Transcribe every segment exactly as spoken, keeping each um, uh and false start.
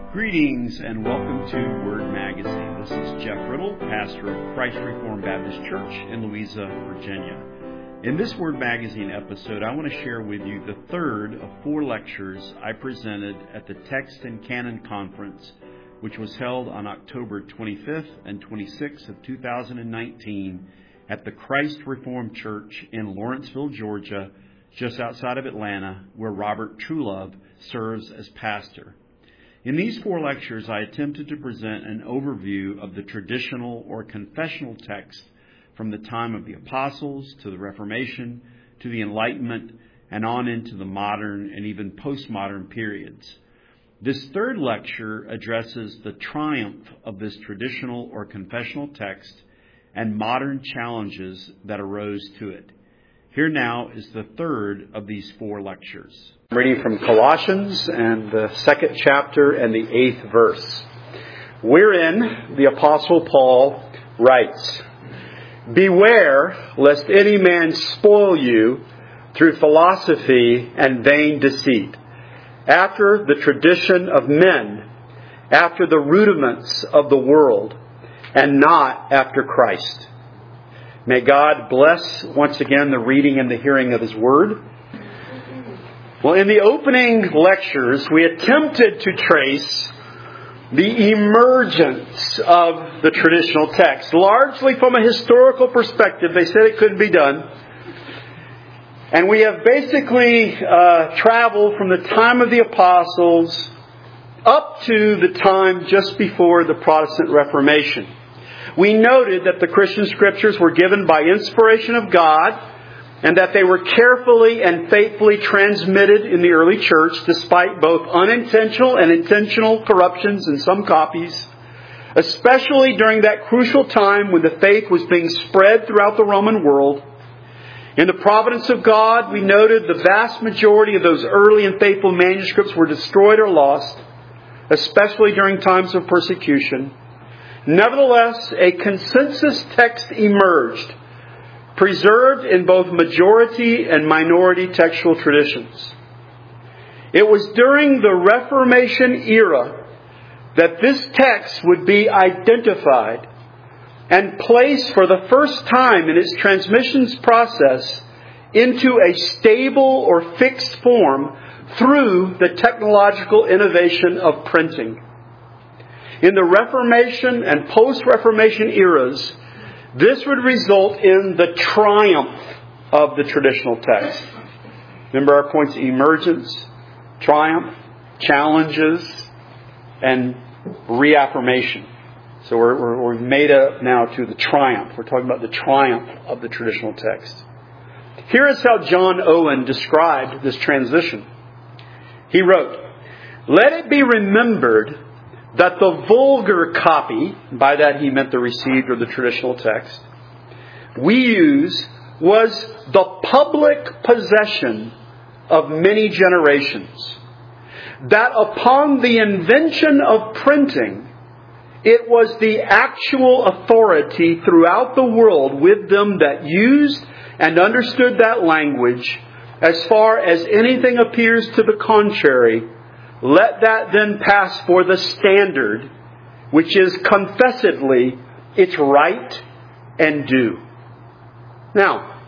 Greetings and welcome to Word Magazine. This is Jeff Riddle, pastor of Christ Reformed Baptist Church in Louisa, Virginia. In this Word Magazine episode, I want to share with you the third of four lectures I presented at the Text and Canon Conference, which was held on October twenty-fifth and twenty-sixth of two thousand nineteen at the Christ Reformed Church in Lawrenceville, Georgia, just outside of Atlanta, where Robert Truelove serves as pastor. In these four lectures, I attempted to present an overview of the traditional or confessional text from the time of the Apostles to the Reformation to the Enlightenment and on into the modern and even postmodern periods. This third lecture addresses the triumph of this traditional or confessional text and modern challenges that arose to it. Here now is the third of these four lectures. I'm reading from Colossians and the second chapter and the eighth verse, wherein the Apostle Paul writes, "Beware lest any man spoil you through philosophy and vain deceit, after the tradition of men, after the rudiments of the world, and not after Christ." May God bless once again the reading and the hearing of His Word. Well, in the opening lectures, we attempted to trace the emergence of the traditional text, largely from a historical perspective. They said it couldn't be done. And we have basically uh, traveled from the time of the Apostles up to the time just before the Protestant Reformation. We noted that the Christian Scriptures were given by inspiration of God and that they were carefully and faithfully transmitted in the early church despite both unintentional and intentional corruptions in some copies, especially during that crucial time when the faith was being spread throughout the Roman world. In the providence of God, we noted the vast majority of those early and faithful manuscripts were destroyed or lost, especially during times of persecution. Nevertheless, a consensus text emerged, preserved in both majority and minority textual traditions. It was during the Reformation era that this text would be identified and placed for the first time in its transmissions process into a stable or fixed form through the technological innovation of printing. In the Reformation and post-Reformation eras, this would result in the triumph of the traditional text. Remember our points: emergence, triumph, challenges, and reaffirmation. So we're, we're, we're made up now to the triumph. We're talking about the triumph of the traditional text. Here is how John Owen described this transition. He wrote, "Let it be remembered that the vulgar copy," by that he meant the received or the traditional text, "we use was the public possession of many generations. That upon the invention of printing, it was the actual authority throughout the world with them that used and understood that language. As far as anything appears to the contrary, let that then pass for the standard, which is confessedly its right and due." Now,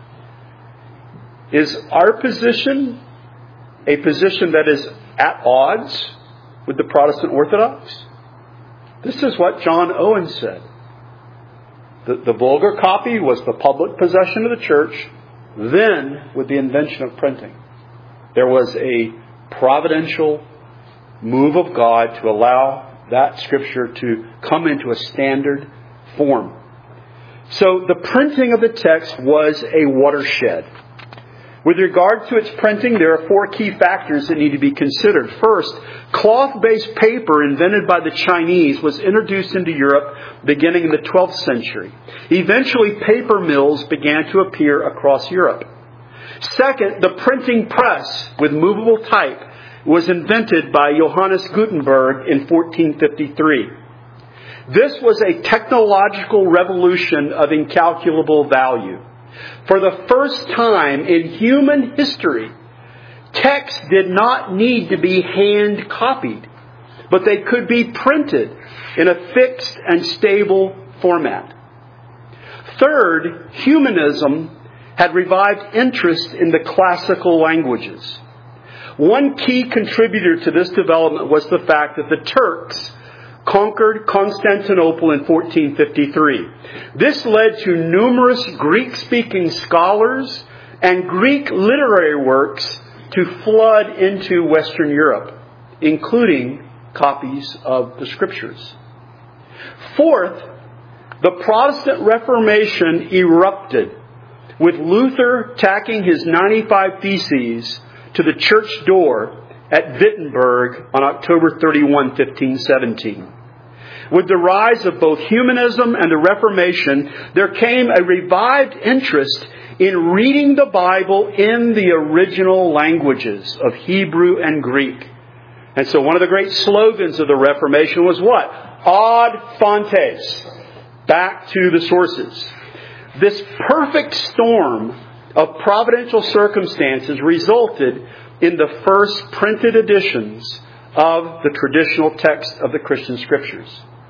is our position a position that is at odds with the Protestant Orthodox? This is what John Owen said. The, the vulgar copy was the public possession of the church. Then, with the invention of printing, there was a providential move of God to allow that Scripture to come into a standard form. So the printing of the text was a watershed. With regard to its printing, there are four key factors that need to be considered. First, cloth-based paper invented by the Chinese was introduced into Europe beginning in the twelfth century. Eventually, paper mills began to appear across Europe. Second, the printing press with movable type was invented by Johannes Gutenberg in fourteen fifty-three. This was a technological revolution of incalculable value. For the first time in human history, text did not need to be hand copied. but they could be printed in a fixed and stable format. Third, humanism had revived interest in the classical languages. One key contributor to this development was the fact that the Turks conquered Constantinople in fourteen fifty-three. This led to numerous Greek-speaking scholars and Greek literary works to flood into Western Europe, including copies of the Scriptures. Fourth, the Protestant Reformation erupted, with Luther tacking his ninety-five Theses to the church door at Wittenberg on October thirty-first, fifteen seventeen. With the rise of both humanism and the Reformation, there came a revived interest in reading the Bible in the original languages of Hebrew and Greek. And so one of the great slogans of the Reformation was what? Ad fontes. Back to the sources. This perfect storm of providential circumstances resulted in the first printed editions of the traditional text of the Christian Scriptures.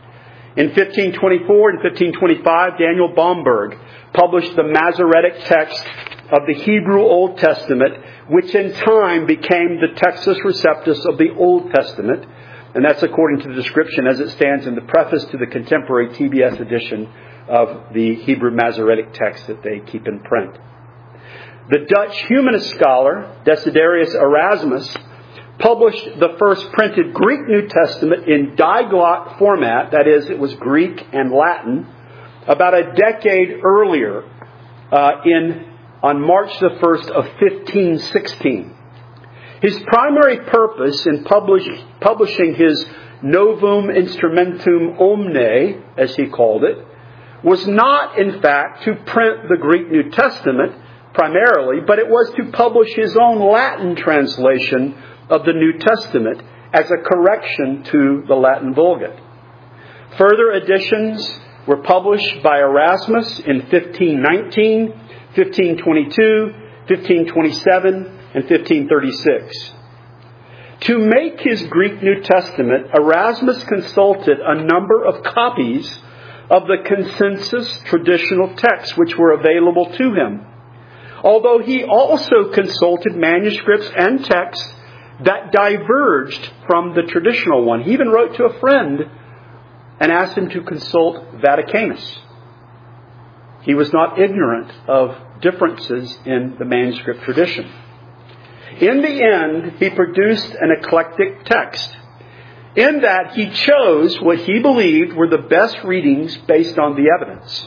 In fifteen twenty-four and fifteen twenty-five, Daniel Bomberg published the Masoretic text of the Hebrew Old Testament, which in time became the Textus Receptus of the Old Testament. And that's according to the description as it stands in the preface to the contemporary T B S edition of the Hebrew Masoretic text that they keep in print. The Dutch humanist scholar, Desiderius Erasmus, published the first printed Greek New Testament in diglot format, that is, it was Greek and Latin, about a decade earlier, uh, in on March the first of fifteen sixteen. His primary purpose in publish, publishing his Novum Instrumentum Omne, as he called it, was not, in fact, to print the Greek New Testament primarily, but it was to publish his own Latin translation of the New Testament as a correction to the Latin Vulgate. Further editions were published by Erasmus in fifteen nineteen, fifteen twenty-two, fifteen twenty-seven, and fifteen thirty-six. To make his Greek New Testament, Erasmus consulted a number of copies of the consensus traditional texts which were available to him, although he also consulted manuscripts and texts that diverged from the traditional one. He even wrote to a friend and asked him to consult Vaticanus. He was not ignorant of differences in the manuscript tradition. In the end, he produced an eclectic text, in that he chose what he believed were the best readings based on the evidence.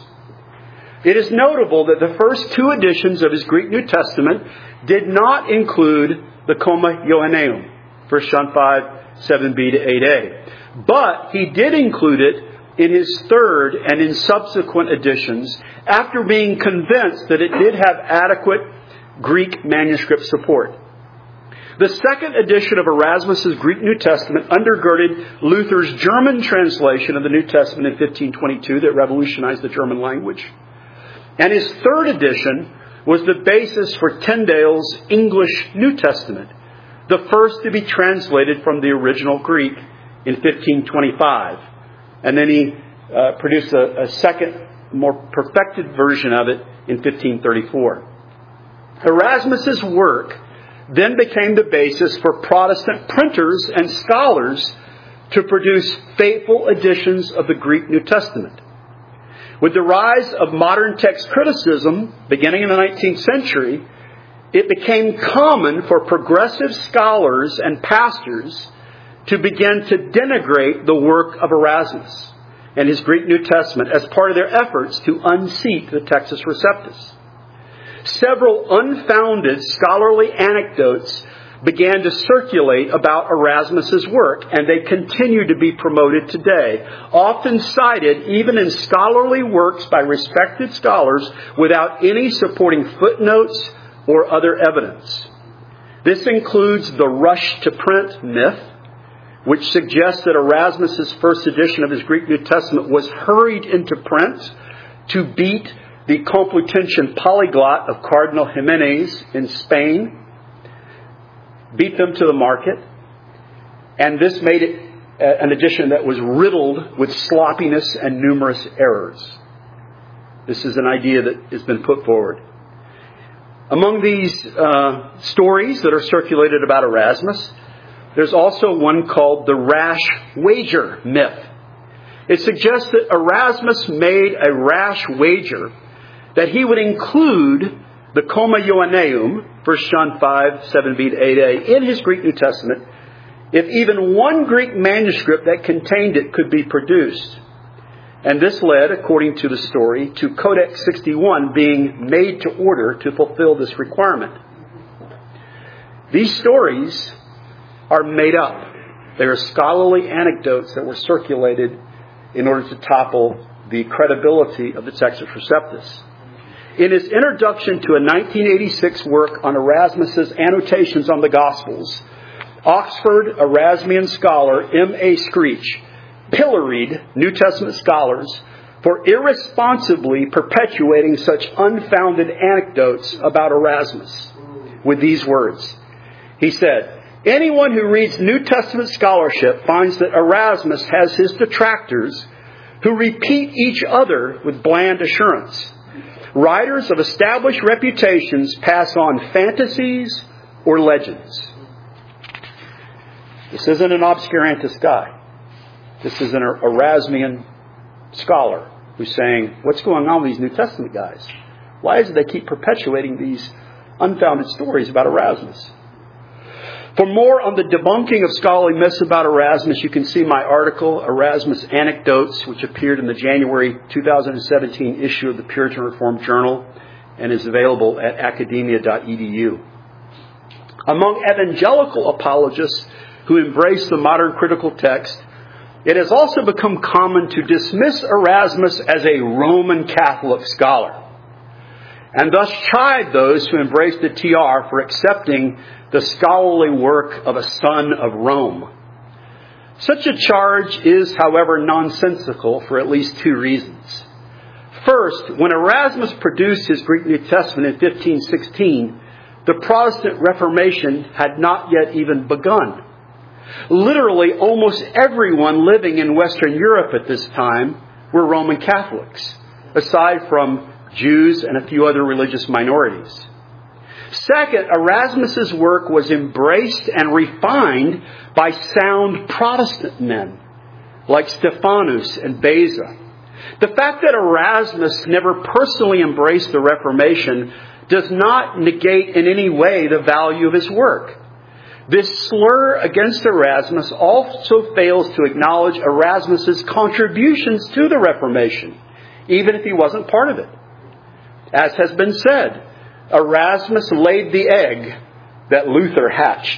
It is notable that the first two editions of his Greek New Testament did not include the Comma Johanneum, First John five, seven b to eight a. But he did include it in his third and in subsequent editions after being convinced that it did have adequate Greek manuscript support. The second edition of Erasmus' Greek New Testament undergirded Luther's German translation of the New Testament in fifteen twenty-two that revolutionized the German language. And his third edition was the basis for Tyndale's English New Testament, the first to be translated from the original Greek in fifteen twenty-five. And then he uh, produced a, a second, more perfected version of it in fifteen thirty-four. Erasmus' work then became the basis for Protestant printers and scholars to produce faithful editions of the Greek New Testament. With the rise of modern text criticism, beginning in the nineteenth century, it became common for progressive scholars and pastors to begin to denigrate the work of Erasmus and his Greek New Testament as part of their efforts to unseat the Textus Receptus. Several unfounded scholarly anecdotes began to circulate about Erasmus' work, and they continue to be promoted today, often cited even in scholarly works by respected scholars without any supporting footnotes or other evidence. This includes the rush to print myth, which suggests that Erasmus' first edition of his Greek New Testament was hurried into print to beat the Complutensian polyglot of Cardinal Jimenez in Spain, beat them to the market, and this made it an edition that was riddled with sloppiness and numerous errors. This is an idea that has been put forward. Among these uh, stories that are circulated about Erasmus, there's also one called the rash wager myth. It suggests that Erasmus made a rash wager that he would include the Comma Ioanneum, First John five, seven b to eight a, in his Greek New Testament, if even one Greek manuscript that contained it could be produced. And this led, according to the story, to Codex sixty-one being made to order to fulfill this requirement. These stories are made up. They are scholarly anecdotes that were circulated in order to topple the credibility of the Textus Receptus. In his introduction to a nineteen eighty-six work on Erasmus's annotations on the Gospels, Oxford Erasmian scholar M A Screech pilloried New Testament scholars for irresponsibly perpetuating such unfounded anecdotes about Erasmus with these words. He said, "Anyone who reads New Testament scholarship finds that Erasmus has his detractors who repeat each other with bland assurance. Writers of established reputations pass on fantasies or legends." This isn't an obscurantist guy. This is an Erasmian scholar who's saying, what's going on with these New Testament guys? Why is it they keep perpetuating these unfounded stories about Erasmus? For more on the debunking of scholarly myths about Erasmus, you can see my article, Erasmus Anecdotes, which appeared in the January two thousand seventeen issue of the Puritan Reformed Journal and is available at academia dot e d u. Among evangelical apologists who embrace the modern critical text, it has also become common to dismiss Erasmus as a Roman Catholic scholar, and thus chide those who embrace the T R for accepting the scholarly work of a son of Rome. Such a charge is, however, nonsensical for at least two reasons. First, when Erasmus produced his Greek New Testament in fifteen sixteen, the Protestant Reformation had not yet even begun. Literally, almost everyone living in Western Europe at this time were Roman Catholics, aside from Jews and a few other religious minorities. Second, Erasmus's work was embraced and refined by sound Protestant men like Stephanus and Beza. The fact that Erasmus never personally embraced the Reformation does not negate in any way the value of his work. This slur against Erasmus also fails to acknowledge Erasmus's contributions to the Reformation, even if he wasn't part of it. As has been said, Erasmus laid the egg that Luther hatched.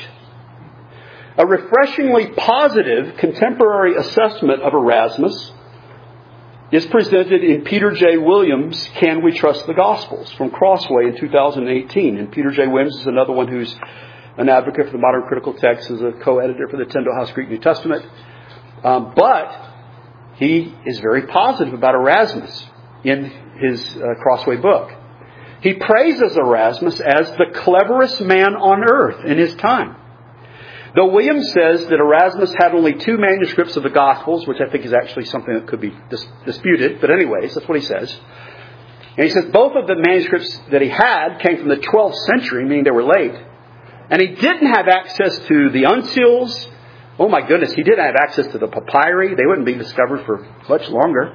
A refreshingly positive contemporary assessment of Erasmus is presented in Peter J. Williams' Can We Trust the Gospels? From Crossway in two thousand eighteen. And Peter J. Williams is another one who's an advocate for the modern critical text, as a co-editor for the Tyndale House Greek New Testament. Um, but he is very positive about Erasmus in his uh, Crossway book. He praises Erasmus as the cleverest man on earth in his time. Though Williams says that Erasmus had only two manuscripts of the Gospels, which I think is actually something that could be dis- disputed, but anyways, that's what he says. And he says both of the manuscripts that he had came from the twelfth century, meaning they were late. And he didn't have access to the uncials. Oh my goodness, he didn't have access to the papyri. They wouldn't be discovered for much longer.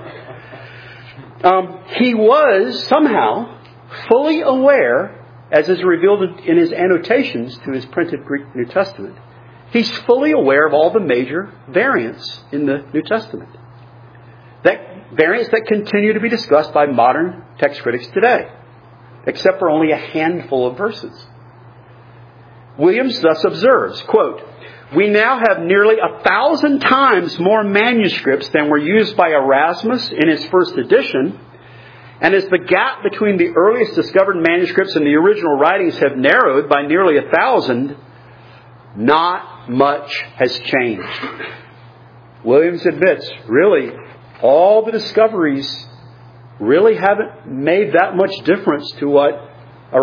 Um, he was somehow fully aware, as is revealed in his annotations to his printed Greek New Testament, he's fully aware of all the major variants in the New Testament. That variants that continue to be discussed by modern text critics today, except for only a handful of verses. Williams thus observes, quote, "We now have nearly a thousand times more manuscripts than were used by Erasmus in his first edition, and as the gap between the earliest discovered manuscripts and the original writings have narrowed by nearly a thousand, not much has changed." Williams admits, really, all the discoveries really haven't made that much difference to what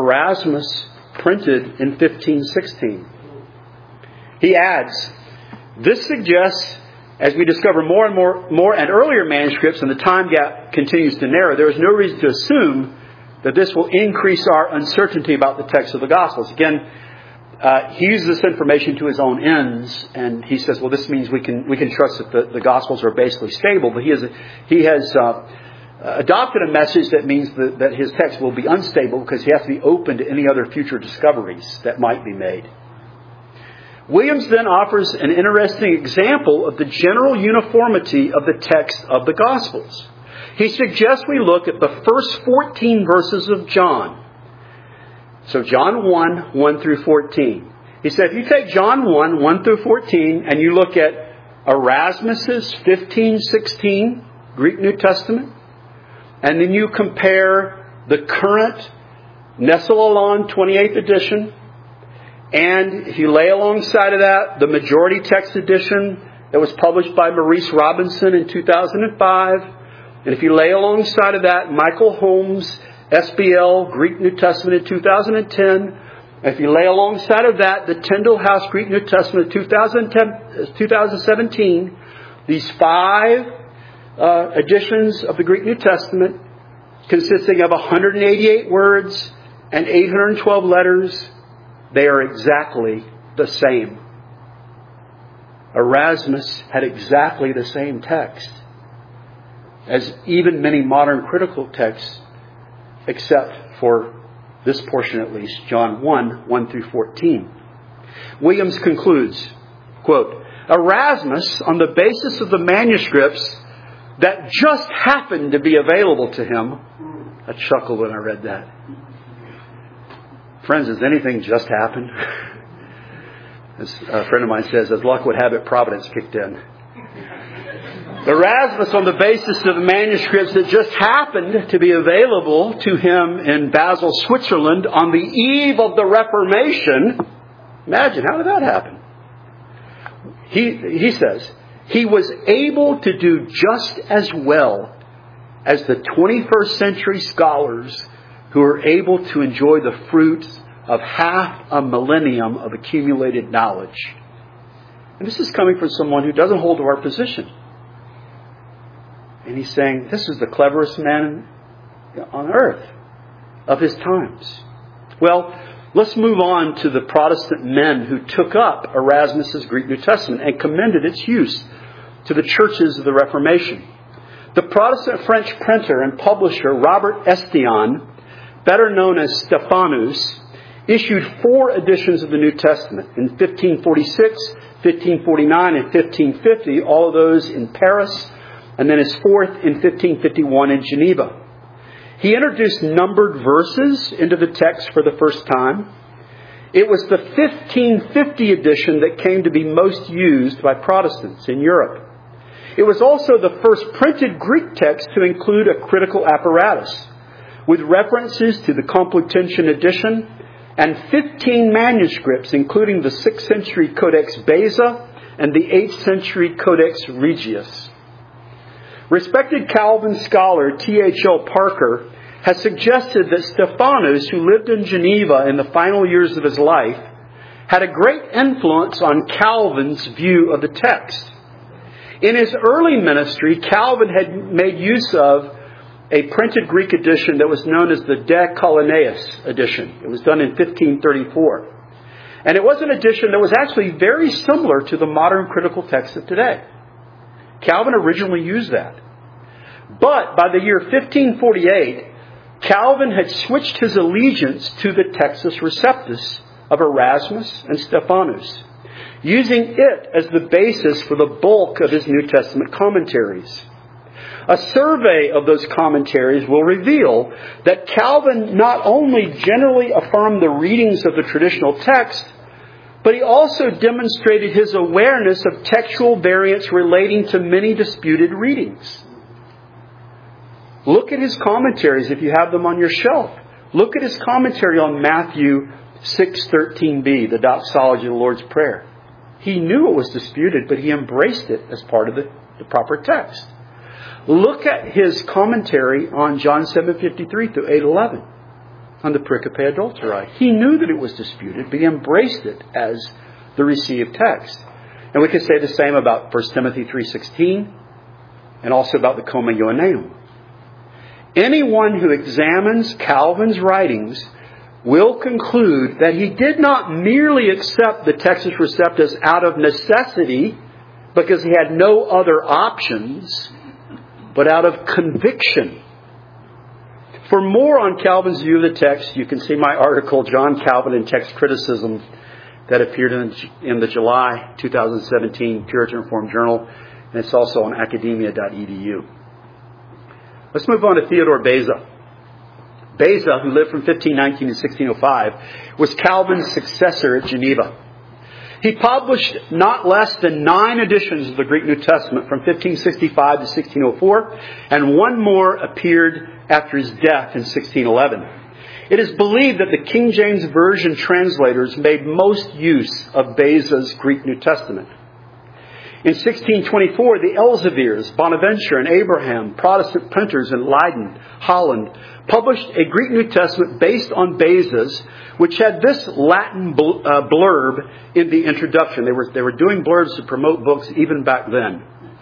Erasmus printed in fifteen sixteen. He adds, This suggests, as we discover more and more, more and earlier manuscripts and the time gap continues to narrow, there is no reason to assume that this will increase our uncertainty about the text of the Gospels. Again, uh, he uses this information to his own ends, and he says, well, this means we can we can trust that the, the Gospels are basically stable. But he has, he has uh, adopted a message that means that, that his text will be unstable because he has to be open to any other future discoveries that might be made. Williams then offers an interesting example of the general uniformity of the text of the Gospels. He suggests we look at the first fourteen verses of John. So John one, one through fourteen. He said, if you take John one, one through fourteen, and you look at Erasmus's fifteen sixteen Greek New Testament, and then you compare the current Nestle-Aland twenty-eighth edition, and if you lay alongside of that the majority text edition that was published by Maurice Robinson in two thousand five, and if you lay alongside of that Michael Holmes' S B L Greek New Testament in two thousand ten, and if you lay alongside of that the Tyndale House Greek New Testament two thousand ten, two thousand seventeen, these five uh, editions of the Greek New Testament consisting of one hundred eighty-eight words and eight hundred twelve letters, they are exactly the same. Erasmus had exactly the same text as even many modern critical texts, except for this portion at least, John one, one through fourteen. Williams concludes, quote, Erasmus, on the basis of the manuscripts that just happened to be available to him, I chuckled when I read that. Friends, has anything just happened? As a friend of mine says, as luck would have it, providence kicked in. Erasmus, on the basis of the manuscripts that just happened to be available to him in Basel, Switzerland, on the eve of the Reformation, imagine, how did that happen? He, he says, he was able to do just as well as the twenty-first century scholars who are able to enjoy the fruits of half a millennium of accumulated knowledge. And this is coming from someone who doesn't hold to our position. And he's saying, this is the cleverest man on earth of his times. Well, let's move on to the Protestant men who took up Erasmus's Greek New Testament and commended its use to the churches of the Reformation. The Protestant French printer and publisher Robert Estienne, better known as Stephanus, issued four editions of the New Testament in fifteen forty-six, fifteen forty-nine, and fifteen fifty, all of those in Paris, and then his fourth in fifteen fifty-one in Geneva. He introduced numbered verses into the text for the first time. It was the fifteen fifty edition that came to be most used by Protestants in Europe. It was also the first printed Greek text to include a critical apparatus, with references to the Complutensian edition and fifteen manuscripts, including the sixth century Codex Beza and the eighth century Codex Regius. Respected Calvin scholar T H L Parker has suggested that Stephanus, who lived in Geneva in the final years of his life, had a great influence on Calvin's view of the text. In his early ministry, Calvin had made use of a printed Greek edition that was known as the De Coloneis edition. It was done in fifteen thirty-four. And it was an edition that was actually very similar to the modern critical text of today. Calvin originally used that. But by the year fifteen forty-eight, Calvin had switched his allegiance to the Textus Receptus of Erasmus and Stephanus, using it as the basis for the bulk of his New Testament commentaries. A survey of those commentaries will reveal that Calvin not only generally affirmed the readings of the traditional text, but he also demonstrated his awareness of textual variants relating to many disputed readings. Look at his commentaries if you have them on your shelf. Look at his commentary on Matthew six thirteen b, the doxology of the Lord's Prayer. He knew it was disputed, but he embraced it as part of the, the proper text. Look at his commentary on John seven fifty-three through eight eleven on the pericope adulterae. He knew that it was disputed, but he embraced it as the received text. And we could say the same about First Timothy three sixteen and also about the Comma Ioanneum. Anyone who examines Calvin's writings will conclude that he did not merely accept the Textus Receptus out of necessity because he had no other options, but out of conviction. For more on Calvin's view of the text, you can see my article, John Calvin and Text Criticism, that appeared in, in the July twenty seventeen Puritan Reformed Journal, and it's also on academia dot e d u. Let's move on to Theodore Beza. Beza, who lived from fifteen nineteen to sixteen oh five, was Calvin's successor at Geneva. He published not less than nine editions of the Greek New Testament from fifteen sixty-five to sixteen oh four, and one more appeared after his death in sixteen eleven. It is believed that the King James Version translators made most use of Beza's Greek New Testament. In sixteen twenty-four, the Elzevirs, Bonaventure, and Abraham, Protestant printers in Leiden, Holland, published a Greek New Testament based on Beza's, which had this Latin blurb in the introduction. They were, they were doing blurbs to promote books even back then.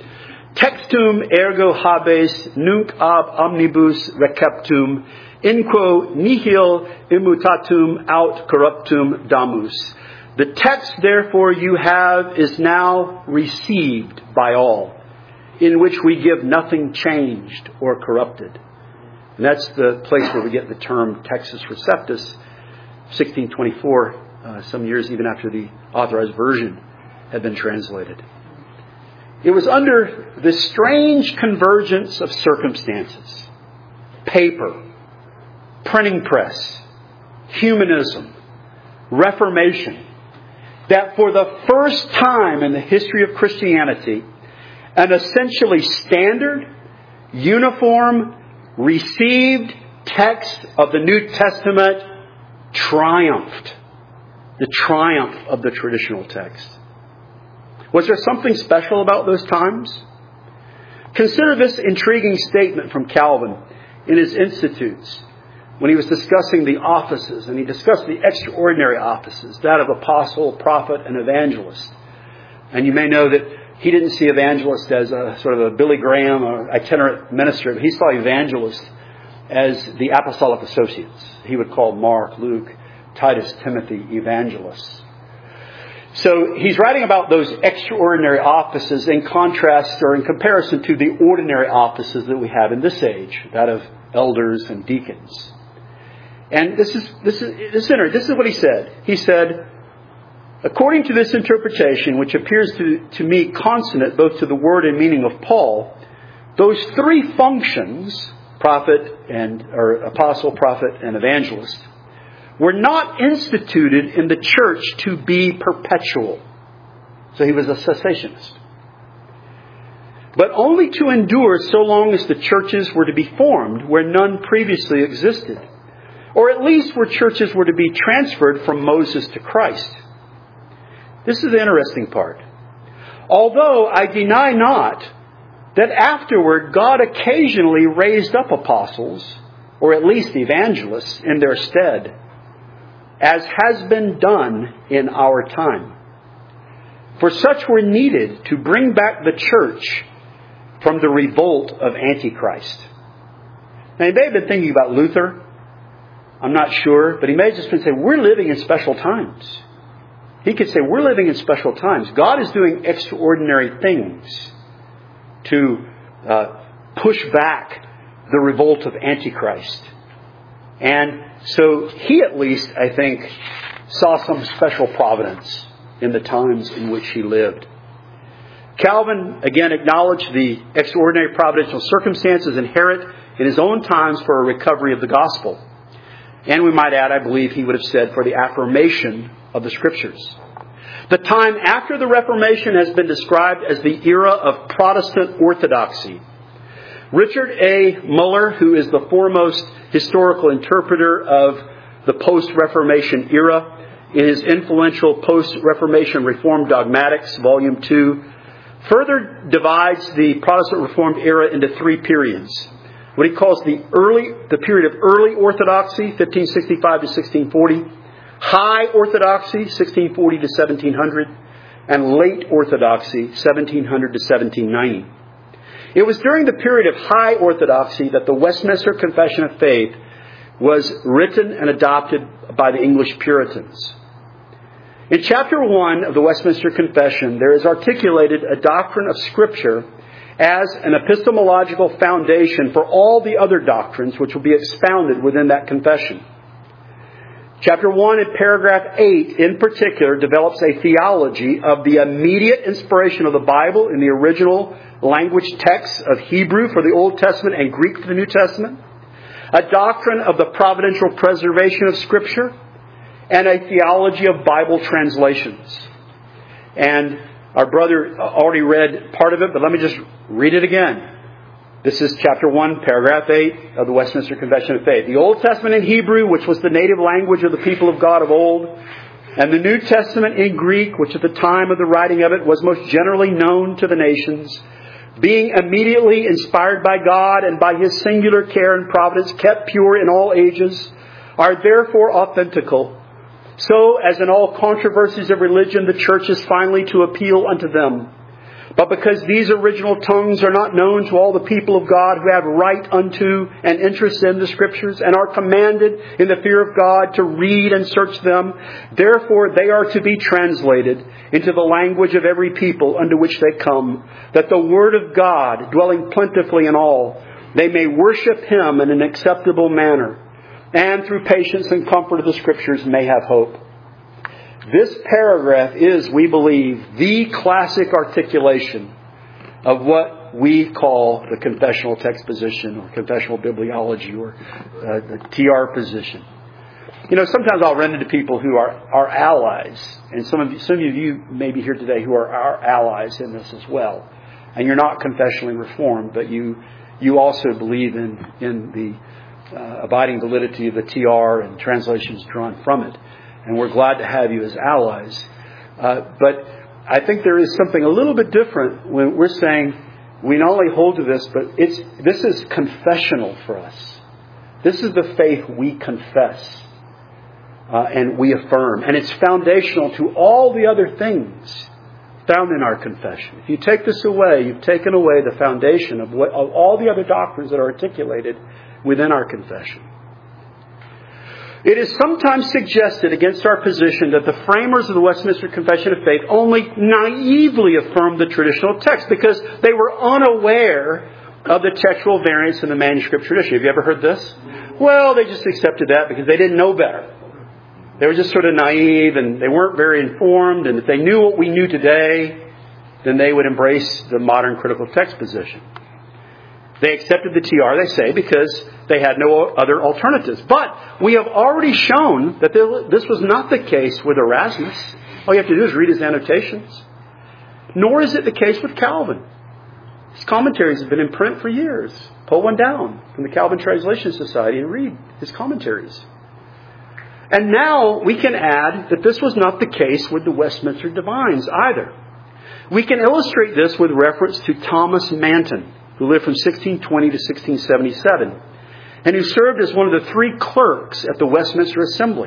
Textum ergo habes nunc ab omnibus receptum, inquo nihil immutatum aut corruptum damus. The text, therefore, you have is now received by all, in which we give nothing changed or corrupted. And that's the place where we get the term Textus Receptus, sixteen twenty-four, uh, some years even after the Authorized Version had been translated. It was under the strange convergence of circumstances, paper, printing press, humanism, Reformation, that for the first time in the history of Christianity, an essentially standard, uniform, received text of the New Testament triumphed. The triumph of the traditional text. Was there something special about those times? Consider this intriguing statement from Calvin in his Institutes when he was discussing the offices, and he discussed the extraordinary offices, that of apostle, prophet, and evangelist. And you may know that he didn't see evangelist as a sort of a Billy Graham or itinerant minister, but he saw evangelist as the apostolic associates. He would call Mark, Luke, Titus, Timothy evangelists. So he's writing about those extraordinary offices in contrast or in comparison to the ordinary offices that we have in this age, that of elders and deacons. And this is this is this is, this is what he said. He said, according to this interpretation, which appears to, to me consonant both to the word and meaning of Paul, those three functions, prophet and or apostle, prophet, and evangelist, were not instituted in the church to be perpetual. So he was a cessationist. But only to endure so long as the churches were to be formed where none previously existed. Or at least where churches were to be transferred from Moses to Christ. This is the interesting part. Although I deny not that afterward God occasionally raised up apostles, or at least evangelists, in their stead, as has been done in our time. For such were needed to bring back the church from the revolt of Antichrist. Now, he may have been thinking about Luther. I'm not sure, but he may have just been saying, we're living in special times. He could say, we're living in special times. God is doing extraordinary things to uh, push back the revolt of Antichrist. And so he at least, I think, saw some special providence in the times in which he lived. Calvin, again, acknowledged the extraordinary providential circumstances inherent in his own times for a recovery of the gospel. And we might add, I believe he would have said, for the affirmation of the Scriptures. The time after the Reformation has been described as the era of Protestant orthodoxy. Richard A. Muller, who is the foremost historical interpreter of the post-Reformation era, in his influential Post-Reformation Reformed Dogmatics, Volume two, further divides the Protestant Reformed era into three periods. What he calls the early, the period of early orthodoxy, fifteen sixty-five to sixteen forty, high orthodoxy, sixteen forty to seventeen hundred, and Late Orthodoxy, seventeen hundred to seventeen ninety. It was during the period of High Orthodoxy that the Westminster Confession of Faith was written and adopted by the English Puritans. In chapter one of the Westminster Confession, there is articulated a doctrine of Scripture as an epistemological foundation for all the other doctrines which will be expounded within that confession. Chapter one in paragraph eight in particular develops a theology of the immediate inspiration of the Bible in the original language texts of Hebrew for the Old Testament and Greek for the New Testament, a doctrine of the providential preservation of Scripture, and a theology of Bible translations. And our brother already read part of it, but let me just read it again. This is chapter one, paragraph eight of the Westminster Confession of Faith. The Old Testament in Hebrew, which was the native language of the people of God of old, and the New Testament in Greek, which at the time of the writing of it was most generally known to the nations, being immediately inspired by God and by His singular care and providence, kept pure in all ages, are therefore authentical. So, as in all controversies of religion, the Church is finally to appeal unto them. But because these original tongues are not known to all the people of God who have right unto and interest in the Scriptures and are commanded in the fear of God to read and search them, therefore they are to be translated into the language of every people unto which they come, that the Word of God, dwelling plentifully in all, they may worship Him in an acceptable manner, and through patience and comfort of the Scriptures may have hope. This paragraph is, we believe, the classic articulation of what we call the confessional text position or confessional bibliology or uh, the T R position. You know, sometimes I'll run into people who are our allies, and some of you, some of you may be here today who are our allies in this as well. And you're not confessionally reformed, but you you also believe in in the uh, abiding validity of the T R and translations drawn from it. And we're glad to have you as allies. Uh, but I think there is something a little bit different when we're saying we not only hold to this, but it's this is confessional for us. This is the faith we confess uh, and we affirm. And it's foundational to all the other things found in our confession. If you take this away, you've taken away the foundation of, what, of all the other doctrines that are articulated within our confession. It is sometimes suggested against our position that the framers of the Westminster Confession of Faith only naively affirmed the traditional text because they were unaware of the textual variants in the manuscript tradition. Have you ever heard this? Well, they just accepted that because they didn't know better. They were just sort of naive and they weren't very informed. And if they knew what we knew today, then they would embrace the modern critical text position. They accepted the T R, they say, because they had no other alternatives. But we have already shown that this was not the case with Erasmus. All you have to do is read his annotations. Nor is it the case with Calvin. His commentaries have been in print for years. Pull one down from the Calvin Translation Society and read his commentaries. And now we can add that this was not the case with the Westminster Divines either. We can illustrate this with reference to Thomas Manton, who lived from sixteen twenty to sixteen seventy-seven, and who served as one of the three clerks at the Westminster Assembly.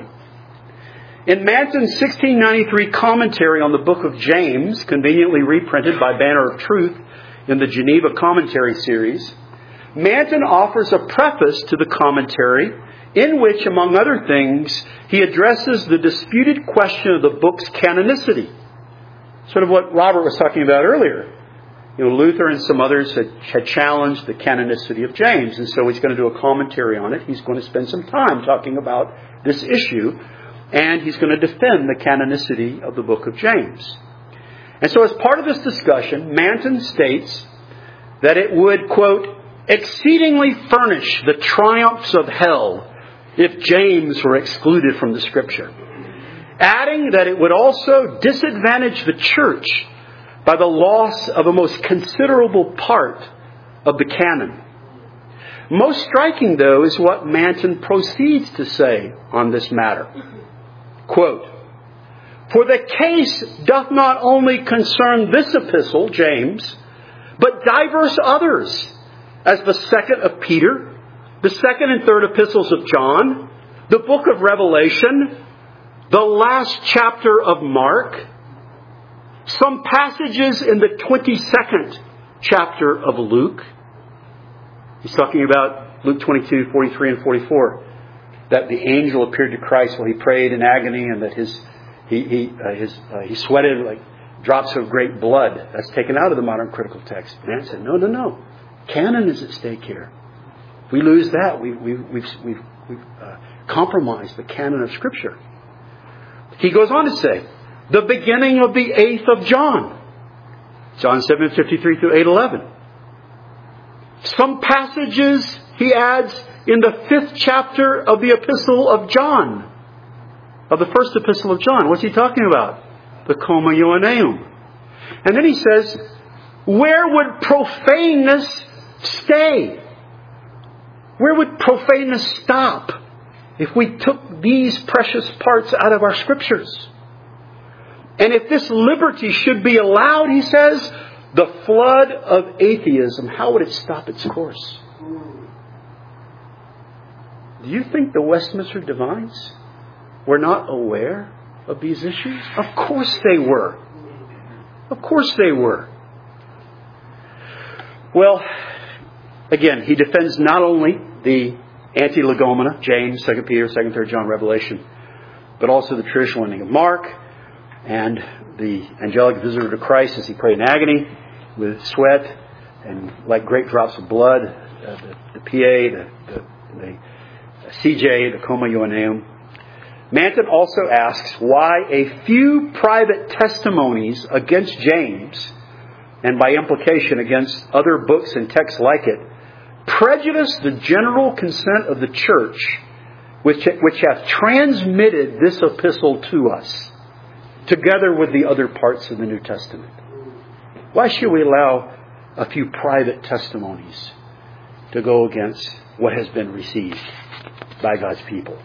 In Manton's sixteen ninety-three commentary on the Book of James, conveniently reprinted by Banner of Truth in the Geneva Commentary Series, Manton offers a preface to the commentary in which, among other things, he addresses the disputed question of the book's canonicity. Sort of what Robert was talking about earlier. You know, Luther and some others had, had challenged the canonicity of James, and so he's going to do a commentary on it. He's going to spend some time talking about this issue, and he's going to defend the canonicity of the book of James. And so as part of this discussion, Manton states that it would, quote, exceedingly furnish the triumphs of hell if James were excluded from the Scripture, adding that it would also disadvantage the church by the loss of a most considerable part of the canon. Most striking, though, is what Manton proceeds to say on this matter. Quote, for the case doth not only concern this epistle, James, but divers others, as the second of Peter, the second and third epistles of John, the book of Revelation, the last chapter of Mark, Some passages in the twenty-second chapter of Luke. He's talking about Luke twenty-two, forty-three and forty-four. That the angel appeared to Christ while he prayed in agony, and that his he he uh, his uh, he sweated like drops of great blood. That's taken out of the modern critical text. Man said, no, no, no. Canon is at stake here. If we lose that, we, we, we've we've we've uh, compromised the canon of Scripture. He goes on to say, the beginning of the eighth of John, John seven fifty-three through eight eleven. Some passages, he adds, in the fifth chapter of the epistle of John, of the first epistle of John. What's he talking about? The Comma Ioanneum. And then he says, where would profaneness stay? Where would profaneness stop if we took these precious parts out of our Scriptures? And if this liberty should be allowed, he says, the flood of atheism, how would it stop its course? Do you think the Westminster Divines were not aware of these issues? Of course they were. Of course they were. Well, again, he defends not only the anti-legomena, James, Second Peter, Second, Third John, Revelation, but also the traditional ending of Mark and the angelic visitor to Christ as he prayed in agony with sweat and like great drops of blood, uh, the, the P A, the, the, the C J, the Comma Ioanneum. Manton also asks why a few private testimonies against James, and by implication against other books and texts like it, prejudice the general consent of the church, which, which hath transmitted this epistle to us, together with the other parts of the New Testament. Why should we allow a few private testimonies to go against what has been received by God's people?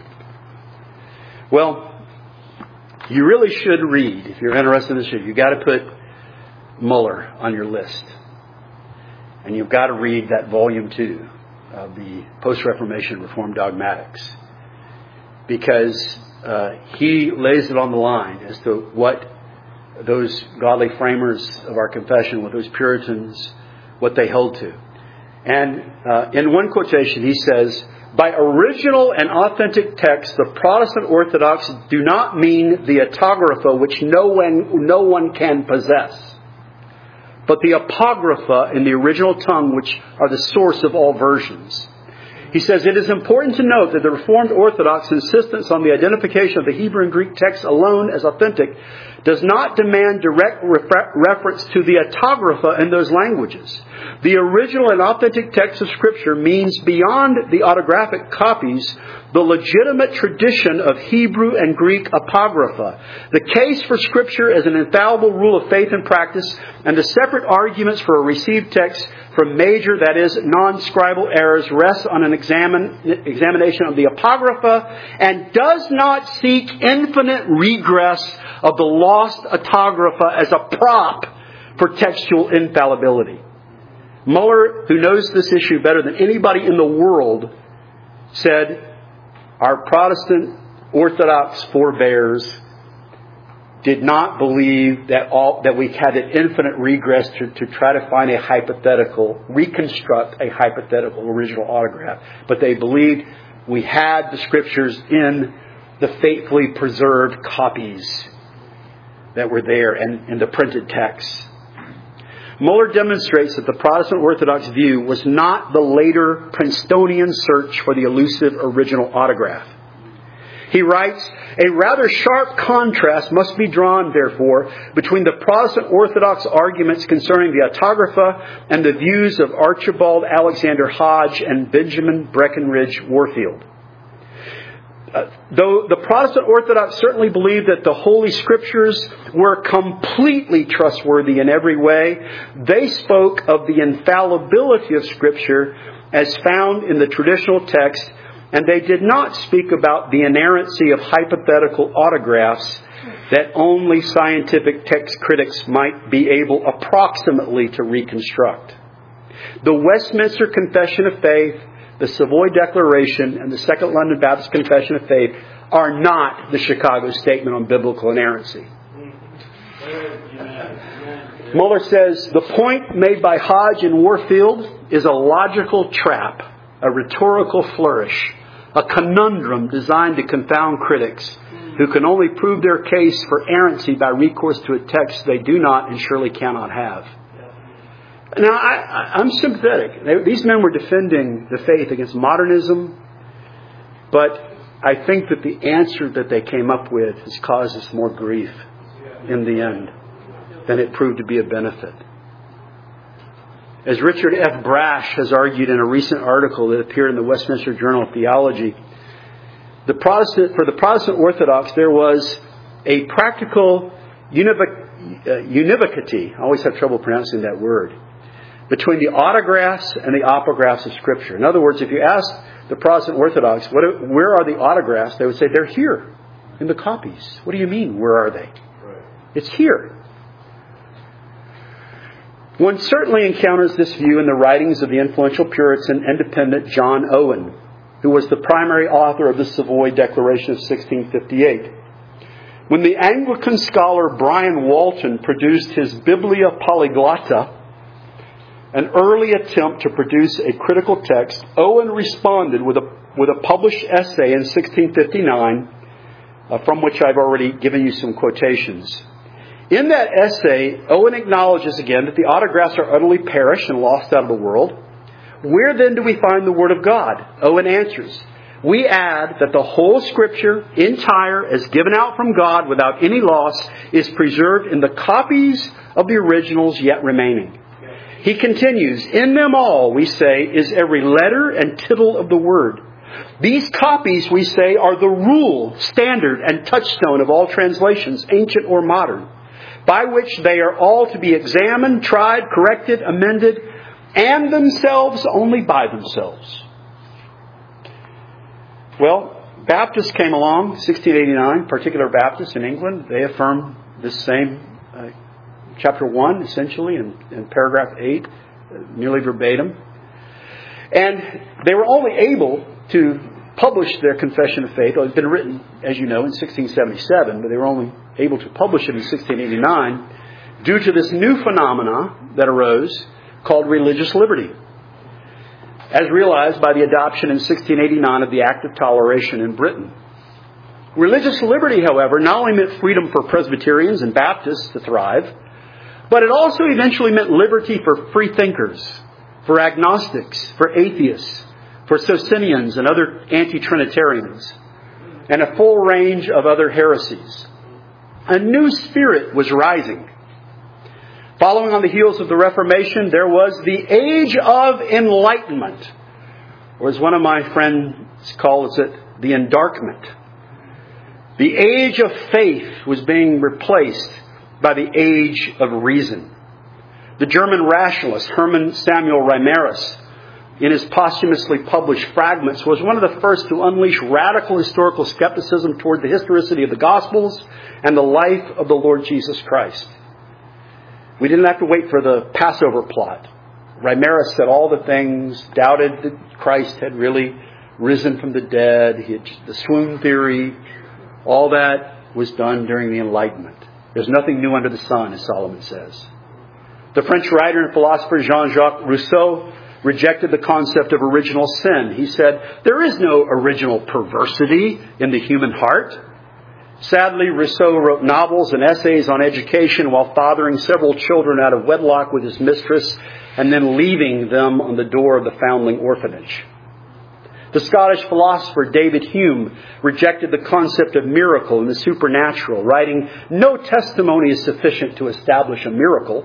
Well, you really should read, if you're interested in this issue, you've got to put Muller on your list. And you've got to read that volume two of the Post-Reformation Reformed Dogmatics. Because uh, he lays it on the line as to what those godly framers of our confession, what those Puritans, what they held to. And uh, in one quotation he says, by original and authentic text, the Protestant Orthodox do not mean the autographa which no one, no one can possess, but the apocrypha in the original tongue, which are the source of all versions. He says, it is important to note that the Reformed Orthodox insistence on the identification of the Hebrew and Greek texts alone as authentic does not demand direct refer- reference to the autographa in those languages. The original and authentic text of Scripture means beyond the autographic copies, the legitimate tradition of Hebrew and Greek apocrypha. The case for Scripture as an infallible rule of faith and practice, and the separate arguments for a received text from major, that is, non-scribal errors, rests on an examine, examination of the apocrypha and does not seek infinite regress of the lost autographa as a prop for textual infallibility. Muller, who knows this issue better than anybody in the world, said, our Protestant Orthodox forebears did not believe that all that we had an infinite regress to, to try to find a hypothetical, reconstruct a hypothetical original autograph. But they believed we had the Scriptures in the faithfully preserved copies that were there and in the printed texts. Muller demonstrates that the Protestant Orthodox view was not the later Princetonian search for the elusive original autograph. He writes, a rather sharp contrast must be drawn, therefore, between the Protestant Orthodox arguments concerning the autographa and the views of Archibald Alexander Hodge and Benjamin Breckinridge Warfield. Uh, though the Protestant Orthodox certainly believed that the Holy Scriptures were completely trustworthy in every way, they spoke of the infallibility of Scripture as found in the traditional text, and they did not speak about the inerrancy of hypothetical autographs that only scientific text critics might be able approximately to reconstruct. The Westminster Confession of Faith, the Savoy Declaration, and the Second London Baptist Confession of Faith are not the Chicago Statement on Biblical Inerrancy. Muller says, the point made by Hodge and Warfield is a logical trap, a rhetorical flourish, a conundrum designed to confound critics who can only prove their case for errancy by recourse to a text they do not and surely cannot have. Now, I, I'm sympathetic. They, these men were defending the faith against modernism, but I think that the answer that they came up with has caused us more grief in the end than it proved to be a benefit. As Richard F. Brash has argued in a recent article that appeared in the Westminster Journal of Theology, the Protestant, for the Protestant Orthodox, there was a practical univoc, uh, univocity, I always have trouble pronouncing that word, between the autographs and the apographs of Scripture. In other words, if you ask the Protestant Orthodox, what, where are the autographs? They would say, they're here in the copies. What do you mean, where are they? Right. It's here. One certainly encounters this view in the writings of the influential Puritan independent John Owen, who was the primary author of the Savoy Declaration of sixteen fifty-eight. When the Anglican scholar Brian Walton produced his Biblia Polyglotta, an early attempt to produce a critical text, Owen responded with a, with a published essay in sixteen fifty-nine, uh, from which I've already given you some quotations. In that essay, Owen acknowledges again that the autographs are utterly perished and lost out of the world. Where then do we find the Word of God? Owen answers, we add that the whole Scripture, entire, as given out from God without any loss, is preserved in the copies of the originals yet remaining. He continues, in them all, we say, is every letter and tittle of the Word. These copies, we say, are the rule, standard, and touchstone of all translations, ancient or modern, by which they are all to be examined, tried, corrected, amended, and themselves only by themselves. Well, Baptists came along, sixteen eighty-nine, particular Baptists in England. They affirmed this same uh, chapter one, essentially, in, in paragraph eight, uh, nearly verbatim. And they were only able to publish their confession of faith. Well, it's been written, as you know, in sixteen seventy-seven, but they were only able to publish it in sixteen eighty-nine due to this new phenomena that arose called religious liberty, as realized by the adoption in sixteen eighty-nine of the Act of Toleration in Britain. Religious liberty, however, not only meant freedom for Presbyterians and Baptists to thrive, but it also eventually meant liberty for free thinkers, for agnostics, for atheists, for Socinians and other anti-Trinitarians, and a full range of other heresies. A new spirit was rising. Following on the heels of the Reformation, there was the Age of Enlightenment, or as one of my friends calls it, the Endarkment. The age of faith was being replaced by the age of reason. The German rationalist Hermann Samuel Reimarus, in his posthumously published Fragments, was one of the first to unleash radical historical skepticism toward the historicity of the Gospels and the life of the Lord Jesus Christ. We didn't have to wait for the Passover plot. Reimarus said all the things, doubted that Christ had really risen from the dead, he had, the swoon theory, all that was done during the Enlightenment. There's nothing new under the sun, as Solomon says. The French writer and philosopher Jean-Jacques Rousseau rejected the concept of original sin. He said, there is no original perversity in the human heart. Sadly, Rousseau wrote novels and essays on education while fathering several children out of wedlock with his mistress and then leaving them on the door of the foundling orphanage. The Scottish philosopher David Hume rejected the concept of miracle and the supernatural, writing, no testimony is sufficient to establish a miracle.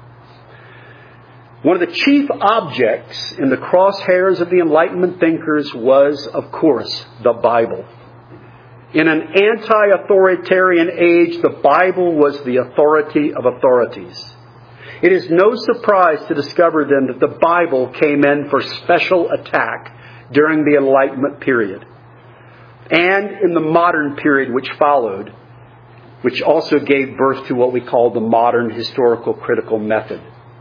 One of the chief objects in the crosshairs of the Enlightenment thinkers was, of course, the Bible. In an anti-authoritarian age, the Bible was the authority of authorities. It is no surprise to discover then that the Bible came in for special attack during the Enlightenment period and in the modern period which followed, which also gave birth to what we call the modern historical critical method.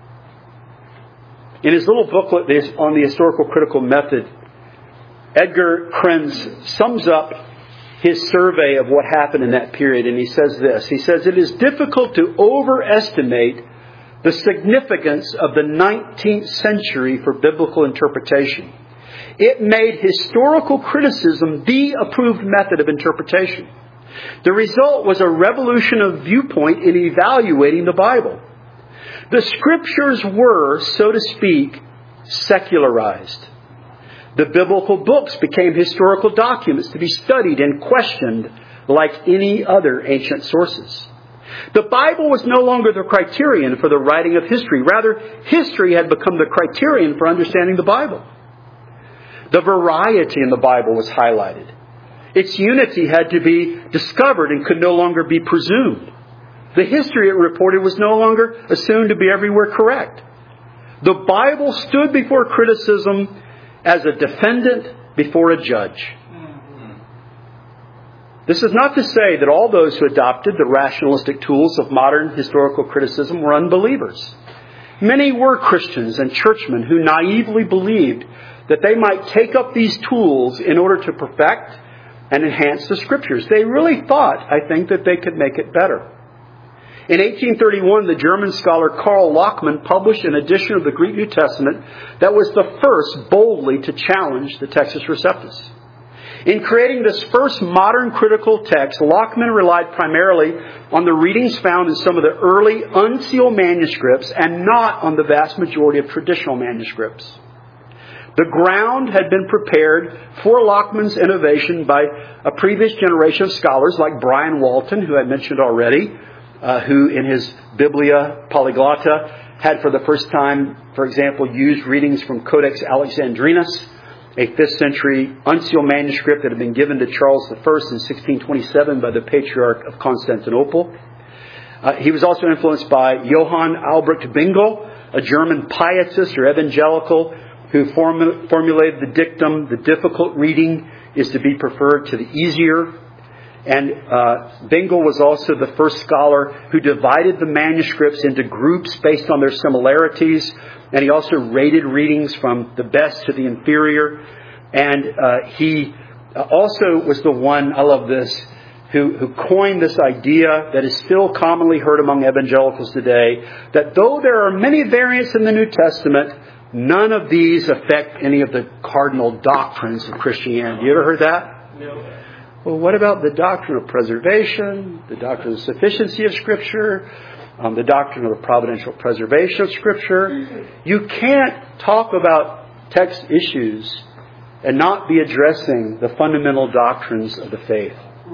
In his little booklet on the historical critical method, Edgar Krenz sums up his survey of what happened in that period, and he says this. He says, it is difficult to overestimate the significance of the nineteenth century for biblical interpretation. It made historical criticism the approved method of interpretation. The result was a revolution of viewpoint in evaluating the Bible. The Scriptures were, so to speak, secularized. The biblical books became historical documents to be studied and questioned like any other ancient sources. The Bible was no longer the criterion for the writing of history. Rather, history had become the criterion for understanding the Bible. The variety in the Bible was highlighted. Its unity had to be discovered and could no longer be presumed. The history it reported was no longer assumed to be everywhere correct. The Bible stood before criticism as a defendant before a judge. This is not to say that all those who adopted the rationalistic tools of modern historical criticism were unbelievers. Many were Christians and churchmen who naively believed that they might take up these tools in order to perfect and enhance the Scriptures. They really thought, I think, that they could make it better. In eighteen thirty-one, the German scholar Karl Lachmann published an edition of the Greek New Testament that was the first boldly to challenge the Textus Receptus. In creating this first modern critical text, Lachmann relied primarily on the readings found in some of the early unsealed manuscripts and not on the vast majority of traditional manuscripts. The ground had been prepared for Lachmann's innovation by a previous generation of scholars like Brian Walton, who I mentioned already, uh, who in his Biblia Polyglotta had for the first time, for example, used readings from Codex Alexandrinus, a fifth century unsealed manuscript that had been given to Charles the First in sixteen twenty-seven by the Patriarch of Constantinople. Uh, he was also influenced by Johann Albrecht Bengel, a German pietist or evangelical who form, formulated the dictum, the difficult reading is to be preferred to the easier. And uh, Bengel was also the first scholar who divided the manuscripts into groups based on their similarities. And he also rated readings from the best to the inferior. And uh, he also was the one, I love this, who, who coined this idea that is still commonly heard among evangelicals today, that though there are many variants in the New Testament, none of these affect any of the cardinal doctrines of Christianity. You ever heard that? No. Well, what about the doctrine of preservation, the doctrine of sufficiency of Scripture, um, the doctrine of the providential preservation of Scripture? You can't talk about text issues and not be addressing the fundamental doctrines of the faith.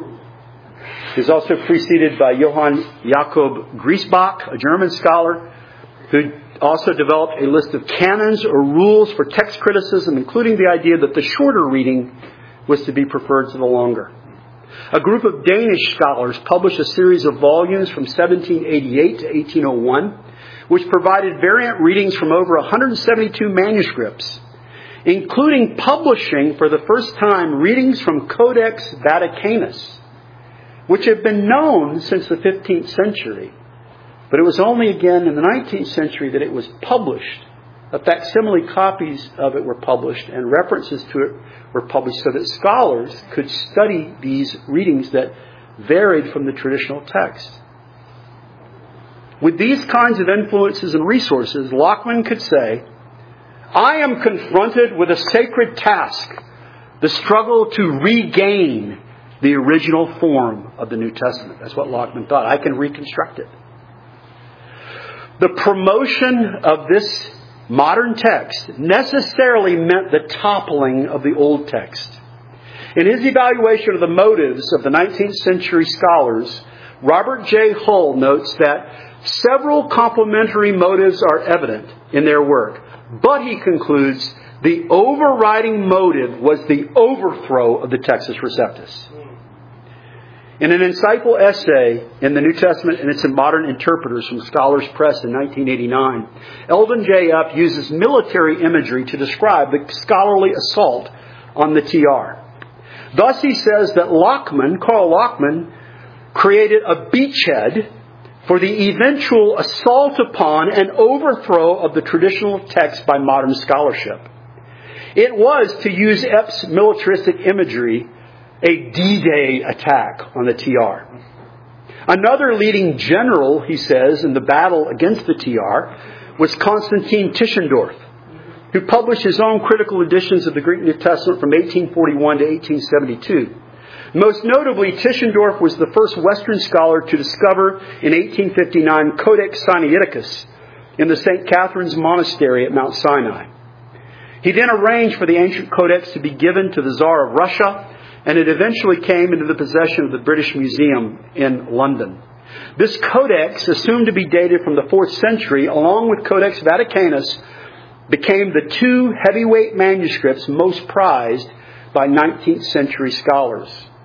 He was also preceded by Johann Jakob Griesbach, a German scholar, who also developed a list of canons or rules for text criticism, including the idea that the shorter reading was to be preferred to the longer. A group of Danish scholars published a series of volumes from seventeen eighty-eight to eighteen oh one, which provided variant readings from over one hundred seventy-two manuscripts, including publishing for the first time readings from Codex Vaticanus, which had been known since the fifteenth century. But it was only again in the nineteenth century that it was published. A facsimile copies of it were published and references to it were published so that scholars could study these readings that varied from the traditional text. With these kinds of influences and resources, Lachmann could say, I am confronted with a sacred task, the struggle to regain the original form of the New Testament. That's what Lachmann thought. I can reconstruct it. The promotion of this modern text necessarily meant the toppling of the old text. In his evaluation of the motives of the nineteenth century scholars, Robert J. Hull notes that several complementary motives are evident in their work. But, he concludes, the overriding motive was the overthrow of the Textus Receptus. In an insightful essay in the New Testament and its Modern Interpreters from Scholars Press in nineteen eighty-nine, Eldon J. F. uses military imagery to describe the scholarly assault on the T R. Thus he says that Lachmann, Karl Lachmann, created a beachhead for the eventual assault upon and overthrow of the traditional text by modern scholarship. It was, to use Epps' militaristic imagery, a D-Day attack on the T R. Another leading general, he says, in the battle against the T R was Constantine Tischendorf, who published his own critical editions of the Greek New Testament from eighteen forty-one to eighteen seventy-two. Most notably, Tischendorf was the first Western scholar to discover in eighteen fifty-nine Codex Sinaiticus in the Saint Catherine's Monastery at Mount Sinai. He then arranged for the ancient codex to be given to the Tsar of Russia, and it eventually came into the possession of the British Museum in London. This codex, assumed to be dated from the fourth century, along with Codex Vaticanus, became the two heavyweight manuscripts most prized by nineteenth century scholars.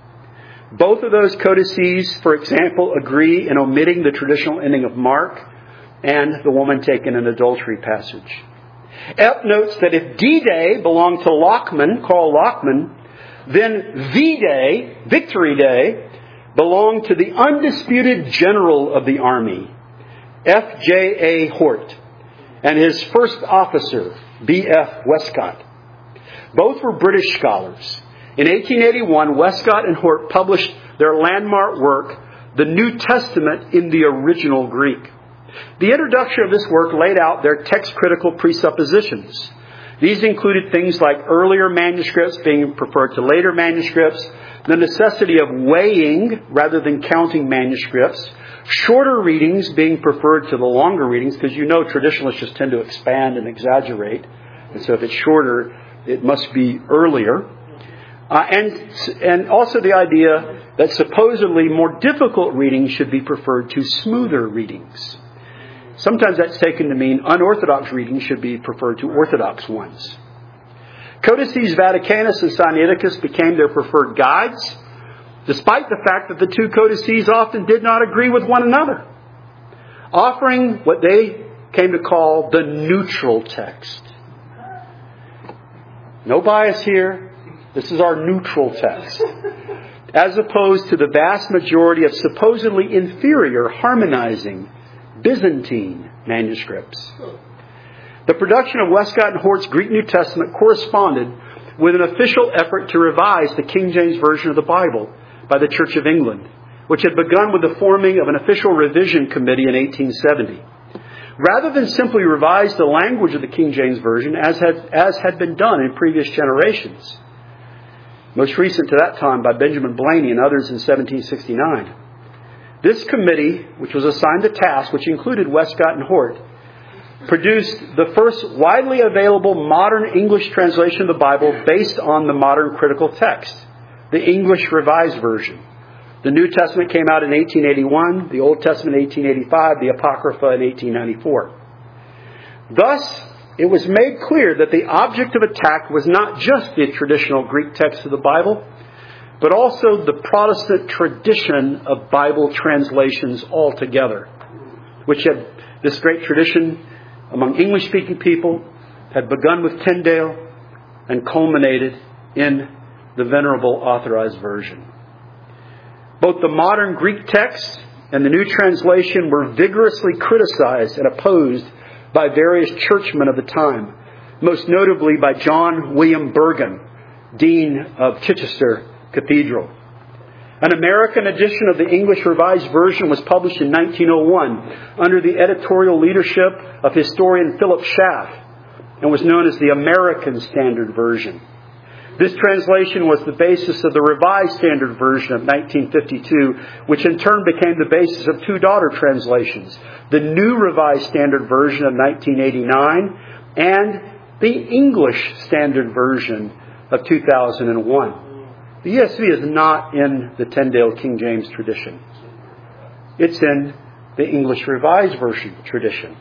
Both of those codices, for example, agree in omitting the traditional ending of Mark and the woman taken in adultery passage. Epp notes that if D-Day belonged to Lockman, Karl Lockman, then V-Day, Victory Day, belonged to the undisputed general of the army, F J A Hort, and his first officer, B F Westcott. Both were British scholars. In eighteen eighty-one, Westcott and Hort published their landmark work, The New Testament in the Original Greek. The introduction of this work laid out their text-critical presuppositions. These included things like earlier manuscripts being preferred to later manuscripts, the necessity of weighing rather than counting manuscripts, shorter readings being preferred to the longer readings, because you know traditionalists just tend to expand and exaggerate. And so if it's shorter, it must be earlier. Uh, and, and also the idea that supposedly more difficult readings should be preferred to smoother readings. Sometimes that's taken to mean unorthodox readings should be preferred to orthodox ones. Codices Vaticanus and Sinaiticus became their preferred guides, despite the fact that the two codices often did not agree with one another, offering what they came to call the neutral text. No bias here. This is our neutral text, as opposed to the vast majority of supposedly inferior, harmonizing Byzantine manuscripts. The production of Westcott and Hort's Greek New Testament corresponded with an official effort to revise the King James Version of the Bible by the Church of England, which had begun with the forming of an official revision committee in eighteen seventy. Rather than simply revise the language of the King James Version as had, as had been done in previous generations, most recent to that time by Benjamin Blaney and others in seventeen sixty-nine. This committee, which was assigned the task, which included Westcott and Hort, produced the first widely available modern English translation of the Bible based on the modern critical text, the English Revised Version. The New Testament came out in eighteen eighty-one, the Old Testament in eighteen eighty-five, the Apocrypha in eighteen ninety-four. Thus, it was made clear that the object of attack was not just the traditional Greek text of the Bible, but also the Protestant tradition of Bible translations altogether, which had this great tradition among English-speaking people had begun with Tyndale and culminated in the Venerable Authorized Version. Both the modern Greek text and the new translation were vigorously criticized and opposed by various churchmen of the time, most notably by John William Bergen, Dean of Chichester Cathedral. An American edition of the English Revised Version was published in nineteen oh one under the editorial leadership of historian Philip Schaff and was known as the American Standard Version. This translation was the basis of the Revised Standard Version of nineteen fifty-two, which in turn became the basis of two daughter translations, the New Revised Standard Version of nineteen eighty-nine and the English Standard Version of two thousand one. The E S V is not in the Tyndale King James tradition. It's in the English Revised Version tradition.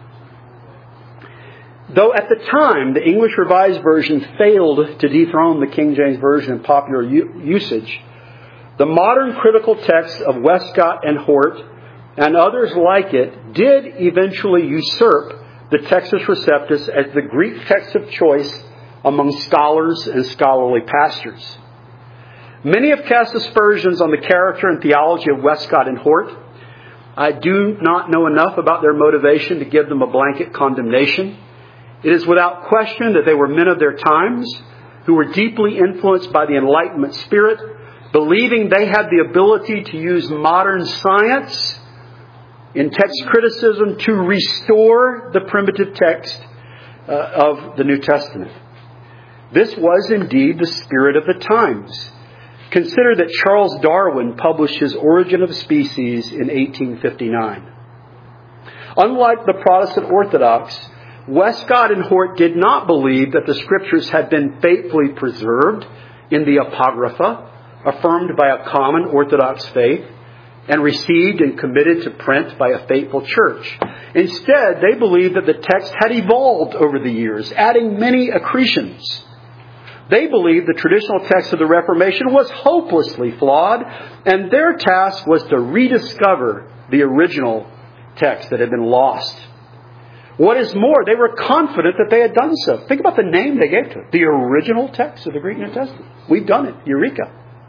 Though at the time the English Revised Version failed to dethrone the King James Version in popular u- usage, the modern critical text of Westcott and Hort and others like it did eventually usurp the Textus Receptus as the Greek text of choice among scholars and scholarly pastors. Many have cast aspersions on the character and theology of Westcott and Hort. I do not know enough about their motivation to give them a blanket condemnation. It is without question that they were men of their times who were deeply influenced by the Enlightenment spirit, believing they had the ability to use modern science in text criticism to restore the primitive text uh, of the New Testament. This was indeed the spirit of the times. Consider that Charles Darwin published his Origin of Species in eighteen fifty-nine. Unlike the Protestant Orthodox, Westcott and Hort did not believe that the Scriptures had been faithfully preserved in the Apocrypha, affirmed by a common Orthodox faith, and received and committed to print by a faithful church. Instead, they believed that the text had evolved over the years, adding many accretions. They believed the traditional text of the Reformation was hopelessly flawed, and their task was to rediscover the original text that had been lost. What is more, they were confident that they had done so. Think about the name they gave to it. The original text of the Greek New Testament. We've done it. Eureka.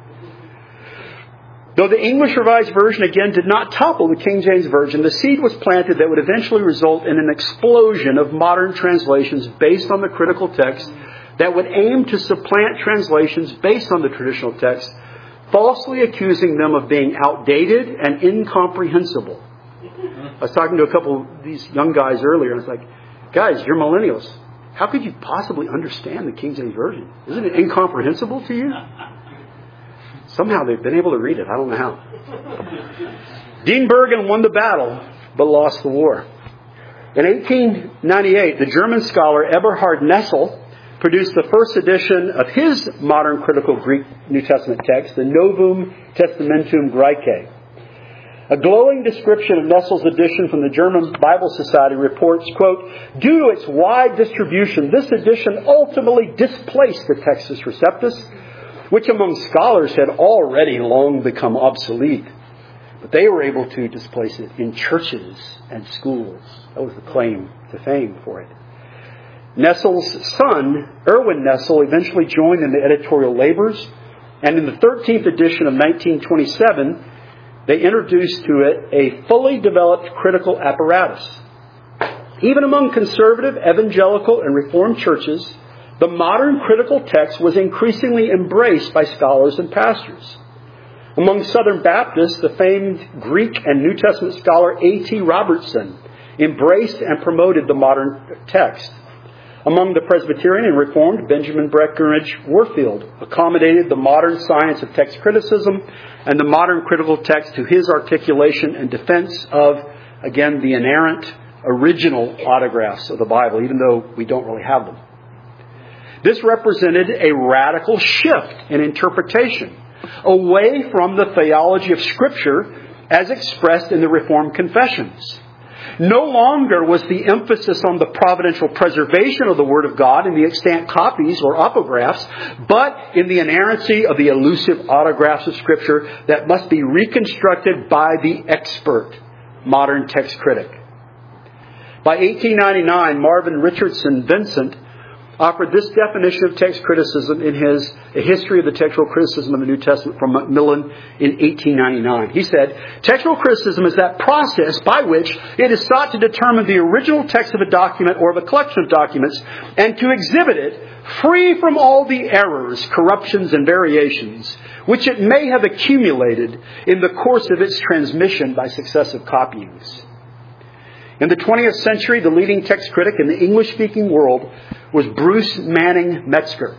Though the English Revised Version again did not topple the King James Version, the seed was planted that would eventually result in an explosion of modern translations based on the critical text that would aim to supplant translations based on the traditional text, falsely accusing them of being outdated and incomprehensible. I was talking to a couple of these young guys earlier, and I was like, guys, you're millennials. How could you possibly understand the King James Version? Isn't it incomprehensible to you? Somehow they've been able to read it. I don't know how. Dean Bergen won the battle, but lost the war. In eighteen ninety-eight, the German scholar Eberhard Nessel produced the first edition of his modern critical Greek New Testament text, the Novum Testamentum Graecae. A glowing description of Nessel's edition from the German Bible Society reports, quote, due to its wide distribution, this edition ultimately displaced the Textus Receptus, which among scholars had already long become obsolete. But they were able to displace it in churches and schools. That was the claim to fame for it. Nessel's son, Erwin Nessel, eventually joined in the editorial labors, and in the thirteenth edition of nineteen twenty-seven, they introduced to it a fully developed critical apparatus. Even among conservative, evangelical, and Reformed churches, the modern critical text was increasingly embraced by scholars and pastors. Among Southern Baptists, the famed Greek and New Testament scholar A T Robertson embraced and promoted the modern text. Among the Presbyterian and Reformed, Benjamin Breckinridge Warfield accommodated the modern science of text criticism and the modern critical text to his articulation and defense of, again, the inerrant original autographs of the Bible, even though we don't really have them. This represented a radical shift in interpretation away from the theology of Scripture as expressed in the Reformed confessions. No longer was the emphasis on the providential preservation of the Word of God in the extant copies or opographs, but in the inerrancy of the elusive autographs of Scripture that must be reconstructed by the expert modern text critic. By eighteen ninety-nine, Marvin Richardson Vincent offered this definition of text criticism in his A History of the Textual Criticism of the New Testament from Macmillan in eighteen ninety-nine. He said, textual criticism is that process by which it is sought to determine the original text of a document or of a collection of documents and to exhibit it free from all the errors, corruptions, and variations which it may have accumulated in the course of its transmission by successive copyings. In the twentieth century, the leading text critic in the English-speaking world was Bruce Manning Metzger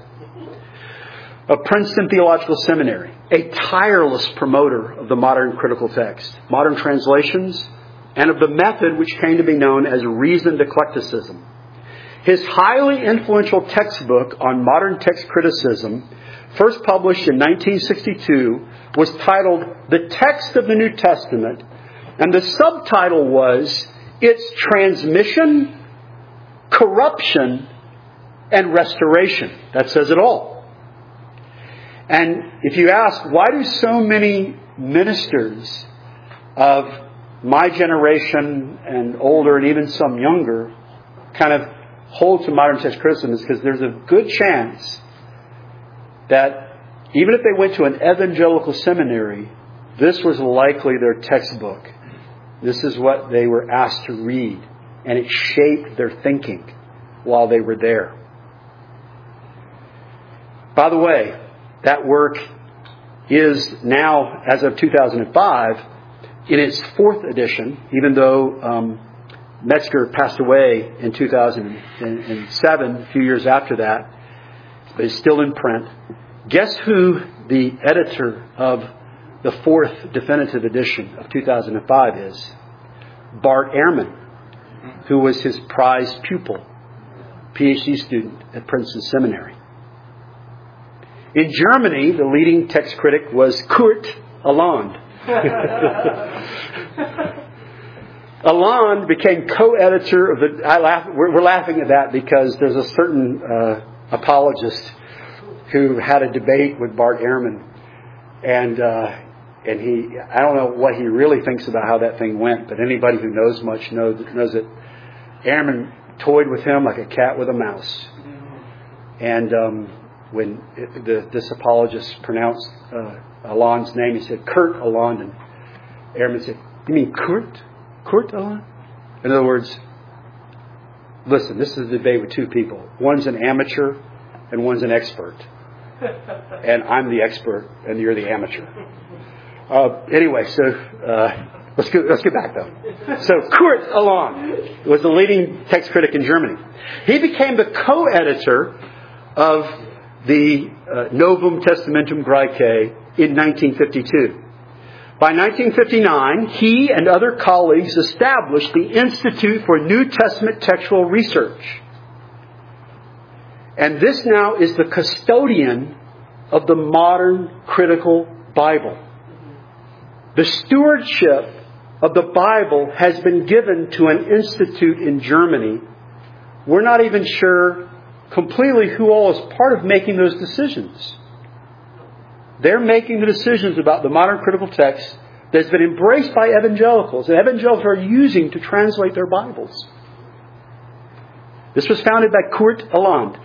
of Princeton Theological Seminary, a tireless promoter of the modern critical text, modern translations, and of the method which came to be known as reasoned eclecticism. His highly influential textbook on modern text criticism, first published in nineteen sixty-two, was titled The Text of the New Testament, and the subtitle was Its Transmission, Corruption, and Restoration. That says it all. And if you ask, why do so many ministers of my generation and older and even some younger kind of hold to modern text criticism, is because there's a good chance that even if they went to an evangelical seminary, this was likely their textbook. This is what they were asked to read, and it shaped their thinking while they were there. By the way, that work is now, as of two thousand five, in its fourth edition, even though um, Metzger passed away in two thousand seven, a few years after that, but it's still in print. Guess who the editor of the fourth definitive edition of two thousand five is? Bart Ehrman, who was his prized pupil, P H D student at Princeton Seminary. In Germany, the leading text critic was Kurt Aland. Aland became co-editor of the... I laugh, we're, we're laughing at that because there's a certain uh, apologist who had a debate with Bart Ehrman. And uh, and he... I don't know what he really thinks about how that thing went, but anybody who knows much knows, knows that Ehrman toyed with him like a cat with a mouse. And um, when it, the, this apologist pronounced uh, Aland's name, he said, Kurt Aland. And Ehrman said, you mean Kurt? Kurt Aland? In other words, listen, this is a debate with two people. One's an amateur and one's an expert. And I'm the expert and you're the amateur. Uh, anyway, so uh, let's get, let's get back though. So Kurt Aland was the leading text critic in Germany. He became the co-editor of the uh, Novum Testamentum Graecae in nineteen fifty-two. By nineteen fifty-nine, he and other colleagues established the Institute for New Testament Textual Research. And this now is the custodian of the modern critical Bible. The stewardship of the Bible has been given to an institute in Germany. We're not even sure completely who all is part of making those decisions. They're making the decisions about the modern critical text that's been embraced by evangelicals, and evangelicals are using to translate their Bibles. This was founded by Kurt Aland.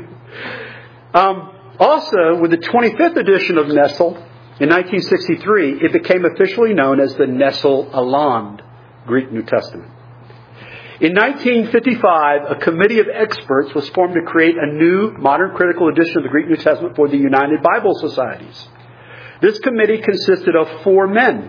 um, also, with the twenty-fifth edition of Nestle in nineteen sixty-three, it became officially known as the Nestle-Aland Greek New Testament. In nineteen fifty-five, a committee of experts was formed to create a new modern critical edition of the Greek New Testament for the United Bible Societies. This committee consisted of four men.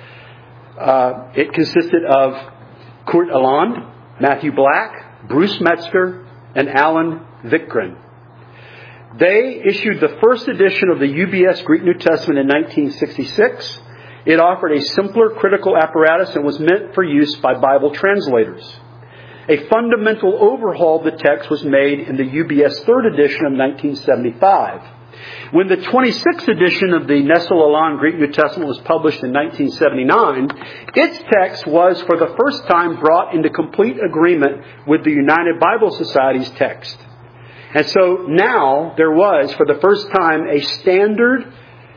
Uh, it consisted of Kurt Aland, Matthew Black, Bruce Metzger, and Alan Vikgren. They issued the first edition of the U B S Greek New Testament in nineteen sixty-six. It offered a simpler critical apparatus and was meant for use by Bible translators. A fundamental overhaul of the text was made in the U B S third edition of nineteen seventy-five. When the twenty-sixth edition of the Nestle-Aland Greek New Testament was published in nineteen seventy-nine, its text was for the first time brought into complete agreement with the United Bible Society's text. And so now there was, for the first time, a standard,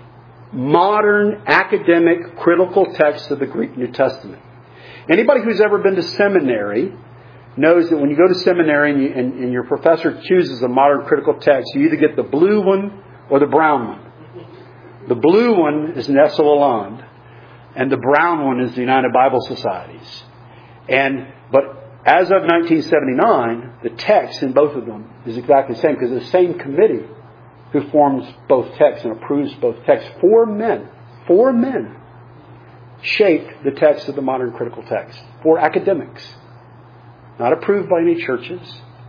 modern, academic, critical text of the Greek New Testament. Anybody who's ever been to seminary knows that when you go to seminary and, you, and, and your professor chooses a modern critical text, you either get the blue one or the brown one. The blue one is Nestle-Aland, and the brown one is the United Bible Societies. And but as of nineteen seventy-nine, the text in both of them is exactly the same, because the same committee who forms both texts and approves both texts, four men, four men shaped the text of the modern critical text. Four academics. Not approved by any churches.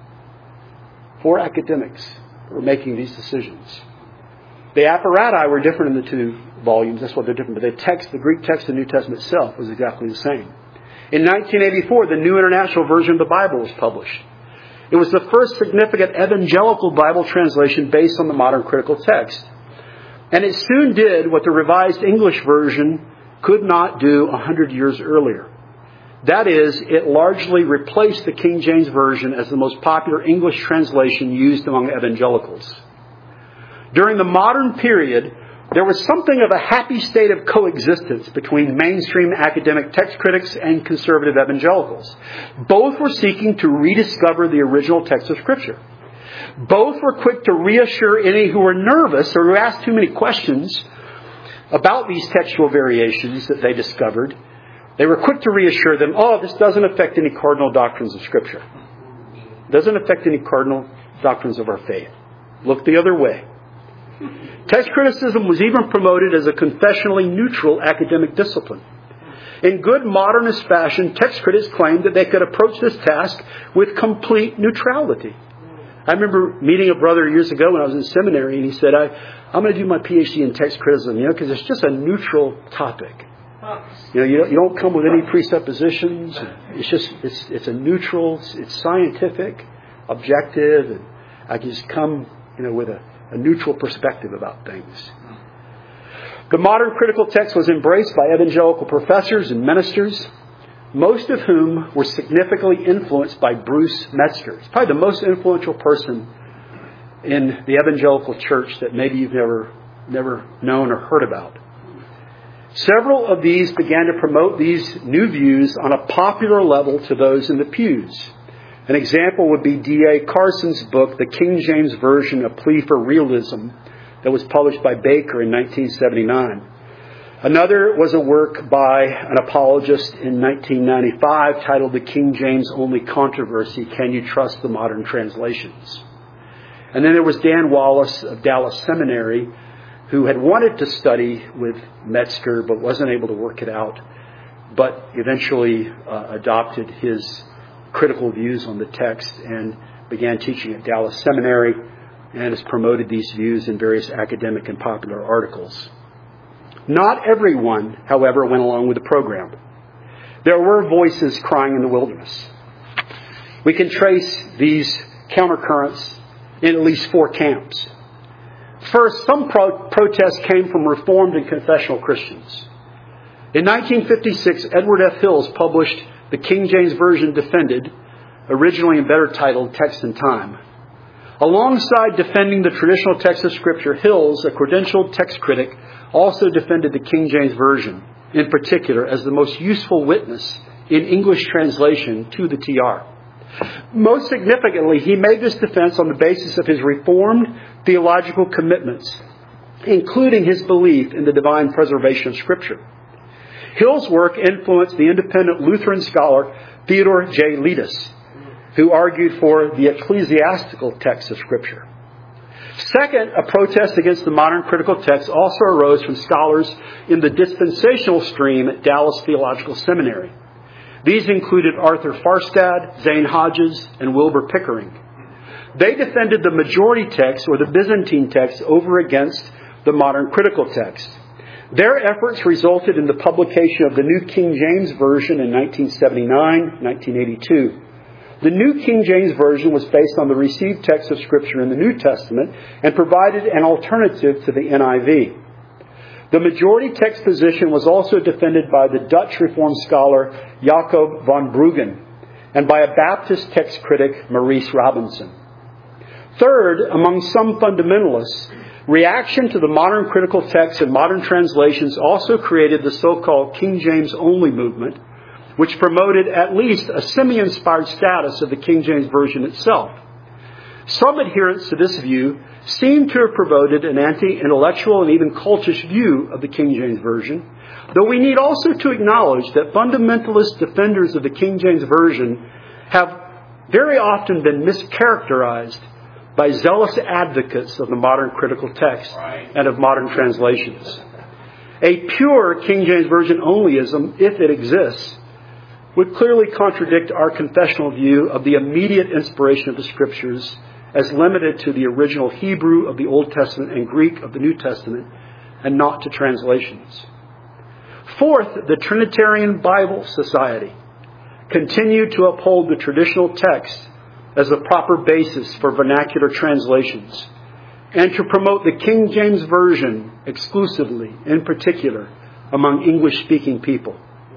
Four academics were making these decisions. The apparati were different in the two volumes. That's what they're different. But the text, the Greek text of the New Testament itself was exactly the same. In nineteen eighty-four, the New International Version of the Bible was published. It was the first significant evangelical Bible translation based on the modern critical text. And it soon did what the Revised English Version could not do a hundred years earlier. That is, it largely replaced the King James Version as the most popular English translation used among evangelicals. During the modern period, there was something of a happy state of coexistence between mainstream academic text critics and conservative evangelicals. Both were seeking to rediscover the original text of Scripture. Both were quick to reassure any who were nervous or who asked too many questions about these textual variations that they discovered. They were quick to reassure them, oh, this doesn't affect any cardinal doctrines of Scripture. It doesn't affect any cardinal doctrines of our faith. Look the other way. Text criticism was even promoted as a confessionally neutral academic discipline. In good modernist fashion, text critics claimed that they could approach this task with complete neutrality. I remember meeting a brother years ago when I was in seminary, and he said, I, I'm going to do my P H D in text criticism, you know, because it's just a neutral topic. You know, you don't, you don't come with any presuppositions. It's just, it's, it's a neutral, it's, it's scientific, objective, and I can just come, you know, with a, a neutral perspective about things. The modern critical text was embraced by evangelical professors and ministers, most of whom were significantly influenced by Bruce Metzger. He's probably the most influential person in the evangelical church that maybe you've never, never known or heard about. Several of these began to promote these new views on a popular level to those in the pews. An example would be D A Carson's book, The King James Version, A Plea for Realism, that was published by Baker in nineteen seventy-nine. Another was a work by an apologist in nineteen ninety-five titled The King James Only Controversy, Can You Trust the Modern Translations? And then there was Dan Wallace of Dallas Seminary, who had wanted to study with Metzger but wasn't able to work it out, but eventually uh, adopted his critical views on the text and began teaching at Dallas Seminary and has promoted these views in various academic and popular articles. Not everyone, however, went along with the program. There were voices crying in the wilderness. We can trace these countercurrents in at least four camps. First, some pro- protests came from Reformed and confessional Christians. In nineteen fifty-six, Edward F. Hills published The King James Version Defended, originally and better titled Text and Time. Alongside defending the traditional text of Scripture, Hills, a credentialed text critic, also defended the King James Version, in particular, as the most useful witness in English translation to the T R. Most significantly, he made this defense on the basis of his Reformed theological commitments, including his belief in the divine preservation of Scripture. Hill's work influenced the independent Lutheran scholar Theodore J. Leadus, who argued for the ecclesiastical text of Scripture. Second, a protest against the modern critical text also arose from scholars in the dispensational stream at Dallas Theological Seminary. These included Arthur Farstad, Zane Hodges, and Wilbur Pickering. They defended the majority text, or the Byzantine text, over against the modern critical text. Their efforts resulted in the publication of the New King James Version in nineteen seventy-nine, nineteen eighty-two. The New King James Version was based on the received text of Scripture in the New Testament and provided an alternative to the N I V. The majority text position was also defended by the Dutch Reformed scholar Jacob van Bruggen and by a Baptist text critic, Maurice Robinson. Third, among some fundamentalists, reaction to the modern critical text and modern translations also created the so-called King James Only movement, which promoted at least a semi-inspired status of the King James Version itself. Some adherents to this view seem to have promoted an anti-intellectual and even cultish view of the King James Version, though we need also to acknowledge that fundamentalist defenders of the King James Version have very often been mischaracterized by zealous advocates of the modern critical text and of modern translations. A pure King James Version onlyism, if it exists, would clearly contradict our confessional view of the immediate inspiration of the Scriptures as limited to the original Hebrew of the Old Testament and Greek of the New Testament, and not to translations. Fourth, the Trinitarian Bible Society continued to uphold the traditional text as the proper basis for vernacular translations, and to promote the King James Version exclusively, in particular, among English-speaking people.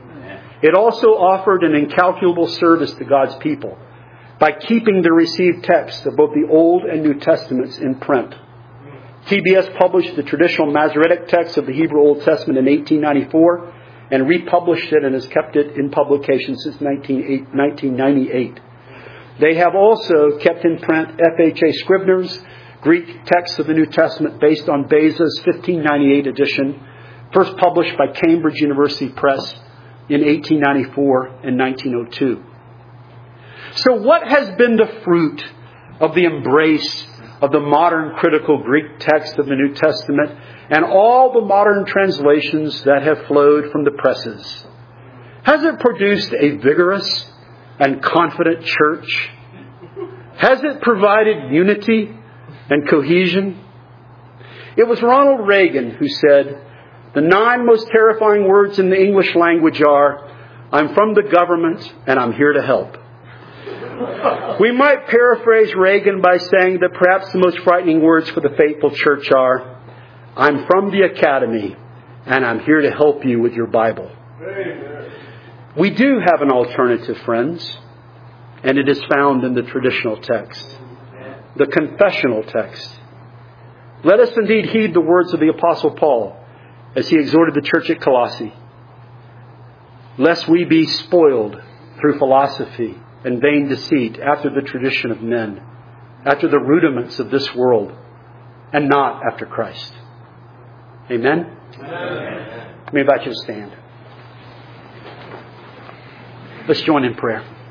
It also offered an incalculable service to God's people by keeping the received texts of both the Old and New Testaments in print. T B S published the traditional Masoretic text of the Hebrew Old Testament in eighteen ninety-four and republished it and has kept it in publication since nineteen ninety-eight. They have also kept in print F H A Scribner's Greek text of the New Testament based on Beza's fifteen ninety-eight edition, first published by Cambridge University Press in eighteen ninety-four and nineteen oh two. So what has been the fruit of the embrace of the modern critical Greek text of the New Testament and all the modern translations that have flowed from the presses? Has it produced a vigorous and confident church? Has it provided unity and cohesion? It was Ronald Reagan who said, "The nine most terrifying words in the English language are, 'I'm from the government and I'm here to help.'" We might paraphrase Reagan by saying that perhaps the most frightening words for the faithful church are, "I'm from the academy and I'm here to help you with your Bible." Amen. We do have an alternative, friends, and it is found in the traditional text, the confessional text. Let us indeed heed the words of the Apostle Paul as he exhorted the church at Colossae. "Lest we be spoiled through philosophy and vain deceit after the tradition of men, after the rudiments of this world, and not after Christ." Amen? Amen. Let me invite you to stand. Let's join in prayer.